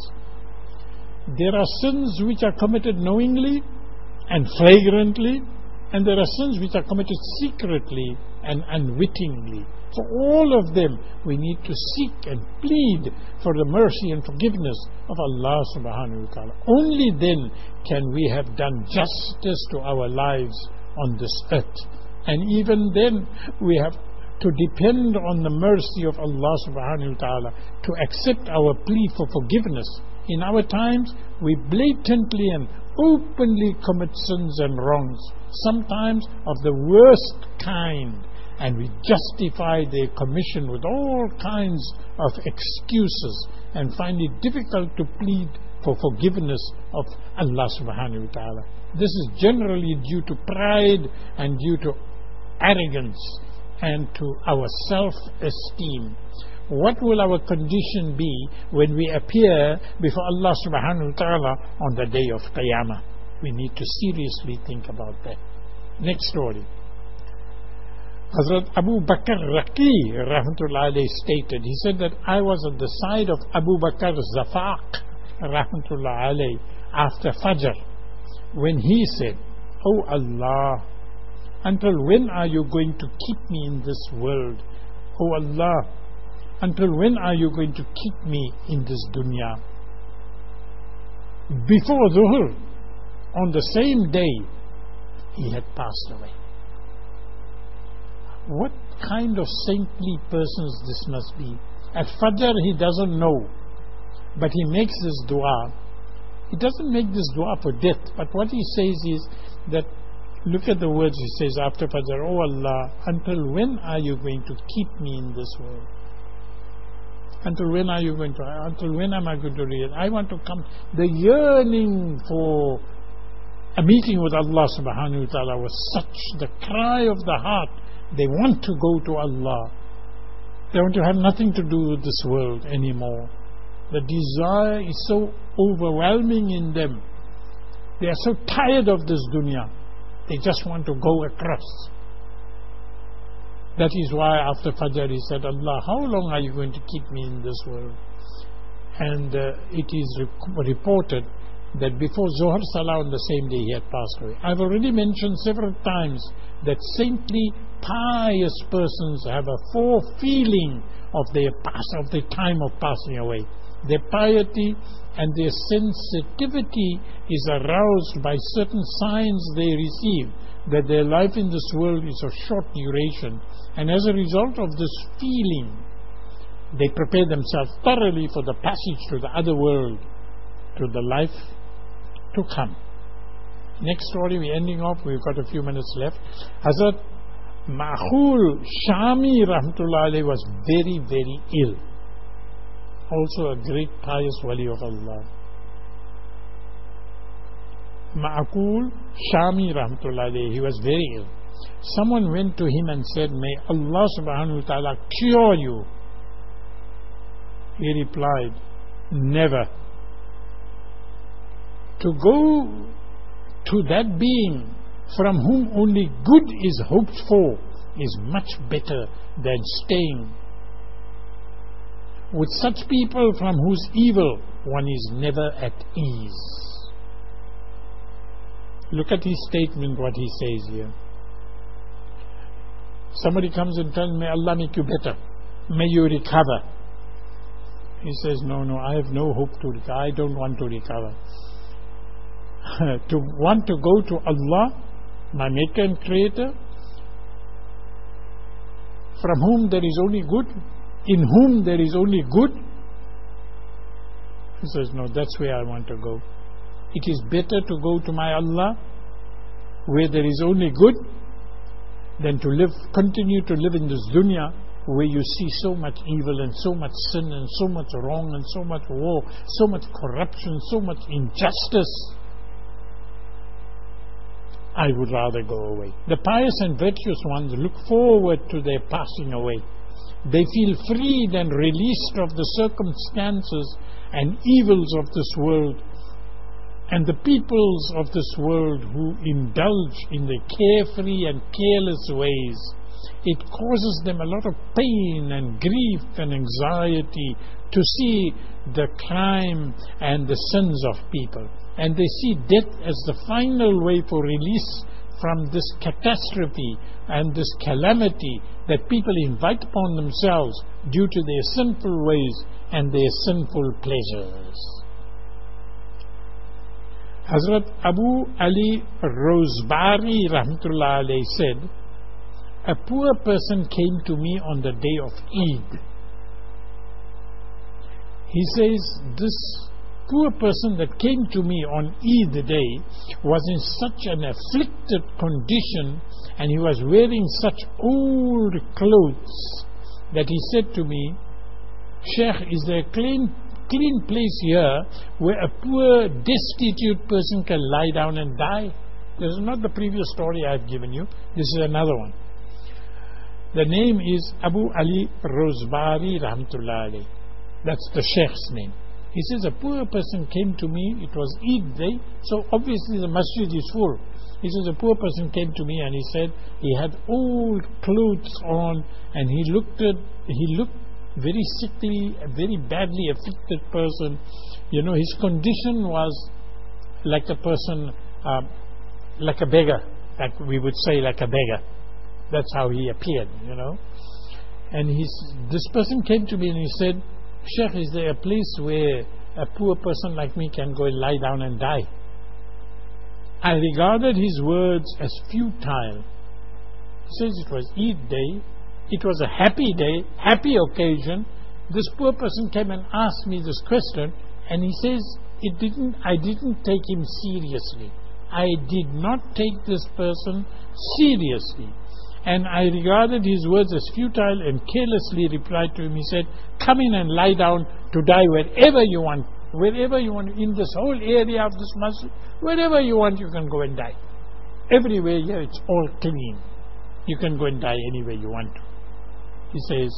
Speaker 1: There are sins which are committed knowingly and flagrantly, and there are sins which are committed secretly and unwittingly. For all of them, we need to seek and plead for the mercy and forgiveness of Allah subhanahu wa ta'ala. Only then can we have done justice to our lives on this earth. And even then, we have to depend on the mercy of Allah subhanahu wa ta'ala to accept our plea for forgiveness. In our times, we blatantly and openly commit sins and wrongs, sometimes of the worst kind, and we justify their commission with all kinds of excuses and find it difficult to plead for forgiveness of Allah subhanahu wa ta'ala. This is generally due to pride and due to arrogance and to our self-esteem. What will our condition be when we appear before Allah subhanahu wa ta'ala on the day of Qiyamah? We need to seriously think about that. Next story. Hazrat Abu Bakr Raqi rahmatullahi alayhi stated, he said that I was on the side of Abu Bakr Zafaq rahmatullahi alayhi after Fajr, when he said, "O Allah, until when are you going to keep me in this world? O Allah, until when are you going to keep me in this dunya?" Before Dhuhr, on the same day, he had passed away. what kind of saintly persons this must be. At Fajr he doesn't know, but he makes this dua. He doesn't make this dua for death, but what he says is that, look at the words he says after Fajr, "Oh Allah, until when are you going to keep me in this world? Until when are you going to, until when am I going to read? I want to come." The yearning for a meeting with Allah subhanahu wa ta'ala was such, the cry of the heart. They want to go to Allah. They want to have nothing to do with this world anymore. The desire is so overwhelming in them. They are so tired of this dunya. They just want to go across. That is why after Fajr he said, "Allah, how long are you going to keep me in this world?" And it is reported that before Zohar Salah on the same day he had passed away. I've already mentioned several times that saintly, pious persons have a forefeeling of their time of passing away. Their piety and their sensitivity is aroused by certain signs they receive that their life in this world is of short duration. And as a result of this feeling, they prepare themselves thoroughly for the passage to the other world, to the life to come. Next story, we're ending off, we've got a few minutes left. Hazrat Ma'khul Shami Rahmatullah Alayhi was very, very ill. Also a great pious wali of Allah. Ma'khul Shami Rahmatullah Alayhi, he was very ill. Someone went to him and said, "May Allah subhanahu wa ta'ala cure you." He replied, "Never. To go to that being from whom only good is hoped for is much better than staying with such people from whose evil one is never at ease." Look at his statement, what he says here. Somebody comes and tells me, "May Allah make you better, may you recover." He says, no, I have no hope to recover. I don't want to recover. To want to go to Allah, my Maker and Creator, from whom there is only good, in whom there is only good. He says, no, that's where I want to go. It is better to go to my Allah, where there is only good, than to continue to live in this dunya, where you see so much evil and so much sin and so much wrong and so much war, so much corruption, so much injustice. I would rather go away. The pious and virtuous ones look forward to their passing away. They feel freed and released of the circumstances and evils of this world. And the peoples of this world who indulge in the carefree and careless ways, it causes them a lot of pain and grief and anxiety to see the crime and the sins of people. And they see death as the final way for release from this catastrophe and this calamity that people invite upon themselves due to their sinful ways and their sinful pleasures. Hazrat Abu Ali Rozbari Rahmatullah Alayhi said, "A poor person came to me on the day of Eid." He says, this poor person that came to me on Eid day was in such an afflicted condition, and he was wearing such old clothes that he said to me, "Sheikh, is there a clean place here where a poor, destitute person can lie down and die?" This is not the previous story I have given you. This is another one. The name is Abu Ali Rozbari Rahmatullah Alayhi. That's the Sheikh's name. He says, a poor person came to me, it was Eid day, so obviously the masjid is full. He says, a poor person came to me and he said he had old clothes on and he looked very sickly, a very badly afflicted person. You know, his condition was like a person, like a beggar, like we would say, like a beggar. That's how he appeared, you know. And this person came to me and he said, "Sheikh, is there a place where a poor person like me can go and lie down and die?" I regarded his words as futile He says it was Eid day. It was a happy day, happy occasion. This poor person came and asked me this question, and he says, I didn't take him seriously. I did not take this person seriously. And I regarded his words as futile and carelessly replied to him. He said, come in and lie down to die wherever you want. Wherever you want, in this whole area of this masjid, wherever you want, you can go and die. Everywhere here, it's all clean. You can go and die anywhere you want to. He says,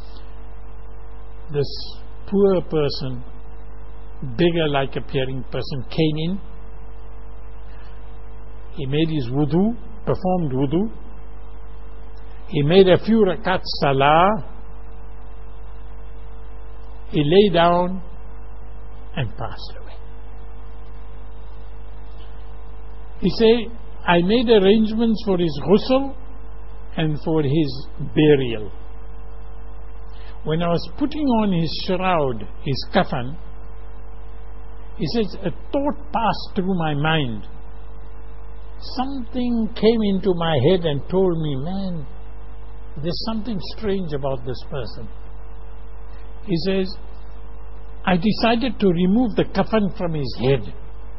Speaker 1: this poor person, beggar-like appearing person, came in. He made his wudu, performed wudu. He made a few rakat salah. He lay down and passed away. He said, I made arrangements for his ghusl and for his burial. When I was putting on his shroud, his kafan, he says, a thought passed through my mind. Something came into my head and told me, man, there's something strange about this person. He says, I decided to remove the kafan from his head,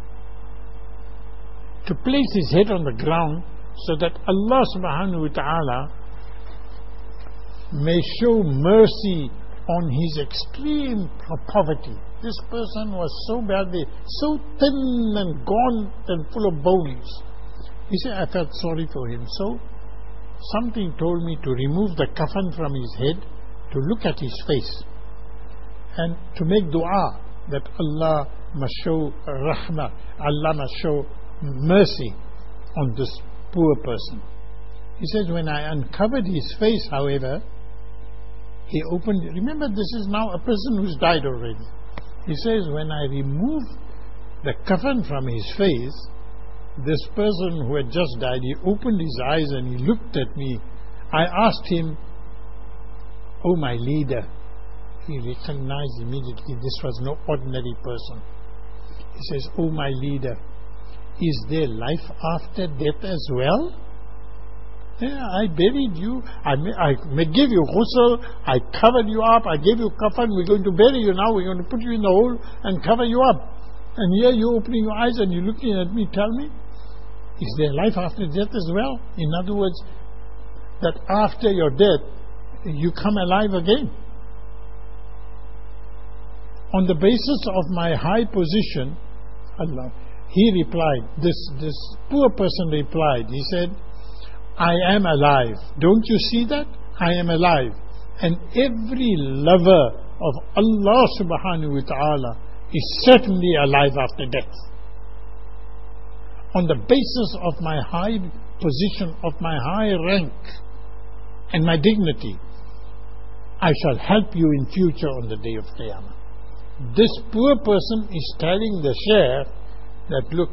Speaker 1: to place his head on the ground so that Allah subhanahu wa ta'ala may show mercy on his extreme poverty. This person was so badly, so thin and gaunt and full of bones. He said, I felt sorry for him. So something told me to remove the kafan from his head, to look at his face, and to make dua that Allah must show rahmah, Allah must show mercy on this poor person. He says, when I uncovered his face, however, he opened, remember this is now a person who's died already. He says, when I removed the kafan from his face, this person who had just died, he opened his eyes and he looked at me. I asked him, oh my leader. He recognized immediately this was no ordinary person. He says, oh my leader, is there life after death as well? Yeah, I buried you. I gave you ghusl. I covered you up. I gave you kafan. We're going to bury you now. We're going to put you in the hole and cover you up. And here you're opening your eyes and you're looking at me. Tell me, is there life after death as well? In other words, that after your death, you come alive again. On the basis of my high position, Allah, he replied, this poor person replied, he said, I am alive. Don't you see that? I am alive. And every lover of Allah subhanahu wa ta'ala is certainly alive after death. On the basis of my high position, of my high rank and my dignity, I shall help you in future on the day of Qiyamah. This poor person is telling the Shaykh that, look,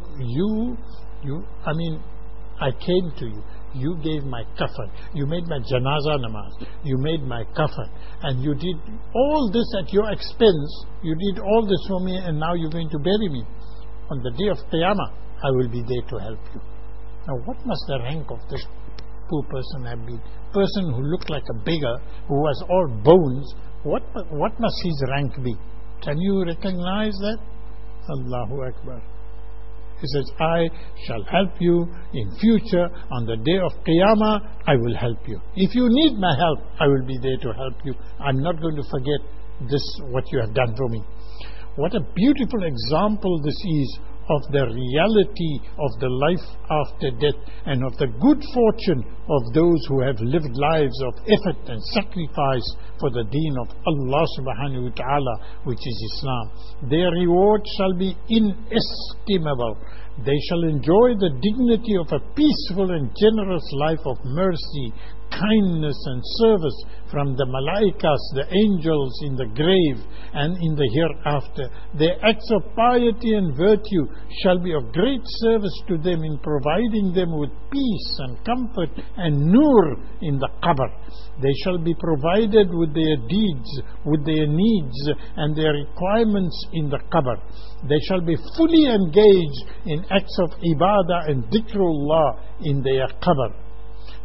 Speaker 1: I came to you. You gave my kafan. You made my janaza namaz. You made my kafan. And you did all this at your expense. You did all this for me, and now you're going to bury me. On the day of Qiyamah, I will be there to help you. Now, what must the rank of this poor person have been? Person who looked like a beggar, who was all bones, what must his rank be? Can you recognize that? Allahu Akbar. He says, I shall help you in future. On the day of Qiyamah, I will help you. If you need my help, I will be there to help you. I'm not going to forget this, what you have done for me. What a beautiful example this is of the reality of the life after death and of the good fortune of those who have lived lives of effort and sacrifice for the deen of Allah subhanahu wa ta'ala, which is Islam. Their reward shall be inestimable. They shall enjoy the dignity of a peaceful and generous life of mercy, kindness and service from the malaikas, the angels in the grave and in the hereafter. Their acts of piety and virtue shall be of great service to them in providing them with peace and comfort and nur in the qabr. They shall be provided with their deeds, with their needs and their requirements in the qabr. They shall be fully engaged in acts of ibadah and dhikrullah in their qabr.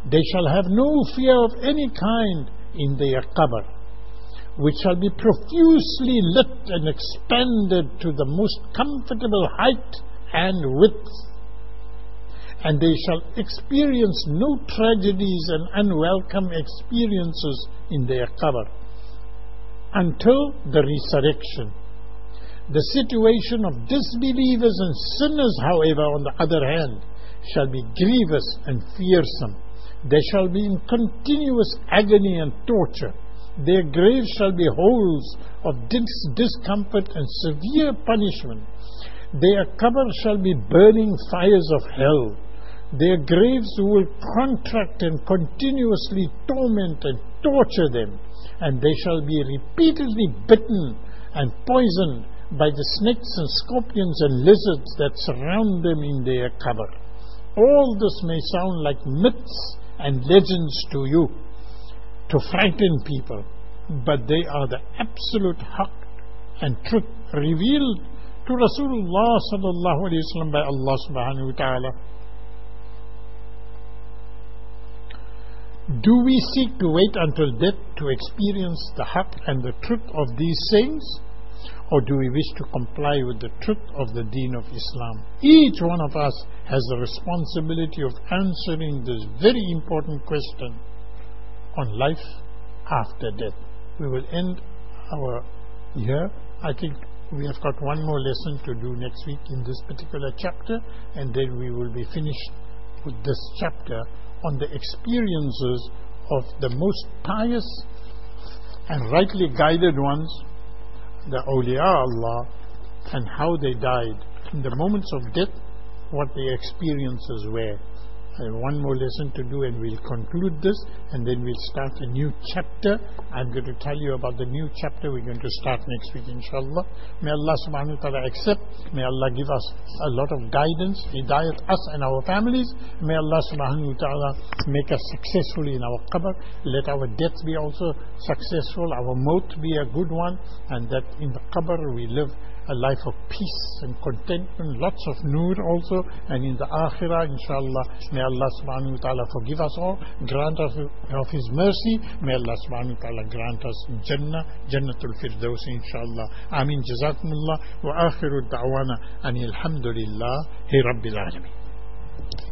Speaker 1: They shall have no fear of any kind in their qabr, which shall be profusely lit and expanded to the most comfortable height and width. And they shall experience no tragedies and unwelcome experiences in their qabr until the resurrection. The situation of disbelievers and sinners, however, on the other hand, shall be grievous and fearsome. They shall be in continuous agony and torture. Their graves shall be holes of discomfort and severe punishment. Their qabr shall be burning fires of hell. Their graves will contract and continuously torment and torture them, and they shall be repeatedly bitten and poisoned by the snakes and scorpions and lizards that surround them in their qabr. All this may sound like myths and legends to you, to frighten people, but they are the absolute haqq and truth revealed to Rasulullah sallallahu alayhi wa sallam by Allah subhanahu wa ta'ala. Do we seek to wait until death to experience the haqq and the truth of these sayings? Or do we wish to comply with the truth of the deen of Islam? Each one of us has the responsibility of answering this very important question on life after death. We will end our year. I think we have got one more lesson to do next week in this particular chapter, and then we will be finished with this chapter on the experiences of the most pious and rightly guided ones, the awliya Allah, and how they died. In the moments of death, what their experiences were. I have one more lesson to do, and we'll conclude this, and then we'll start a new chapter. I'm going to tell you about the new chapter we're going to start next week, inshallah. May Allah subhanahu wa ta'ala accept. May Allah give us a lot of guidance, hidayat us and our families. May Allah subhanahu wa ta'ala make us successful in our qabr. Let our death be also successful, our maut be a good one, and that in the qabr we live a life of peace and contentment, lots of nur also, and in the akhirah, inshallah, may Allah subhanahu wa ta'ala forgive us all, grant us of His mercy. May Allah subhanahu wa ta'ala grant us Jannah, Jannatul Firdaus, inshallah. Ameen. Jazakumullah wa akhiru da'wana anil hamdulillahi rabbil alameen.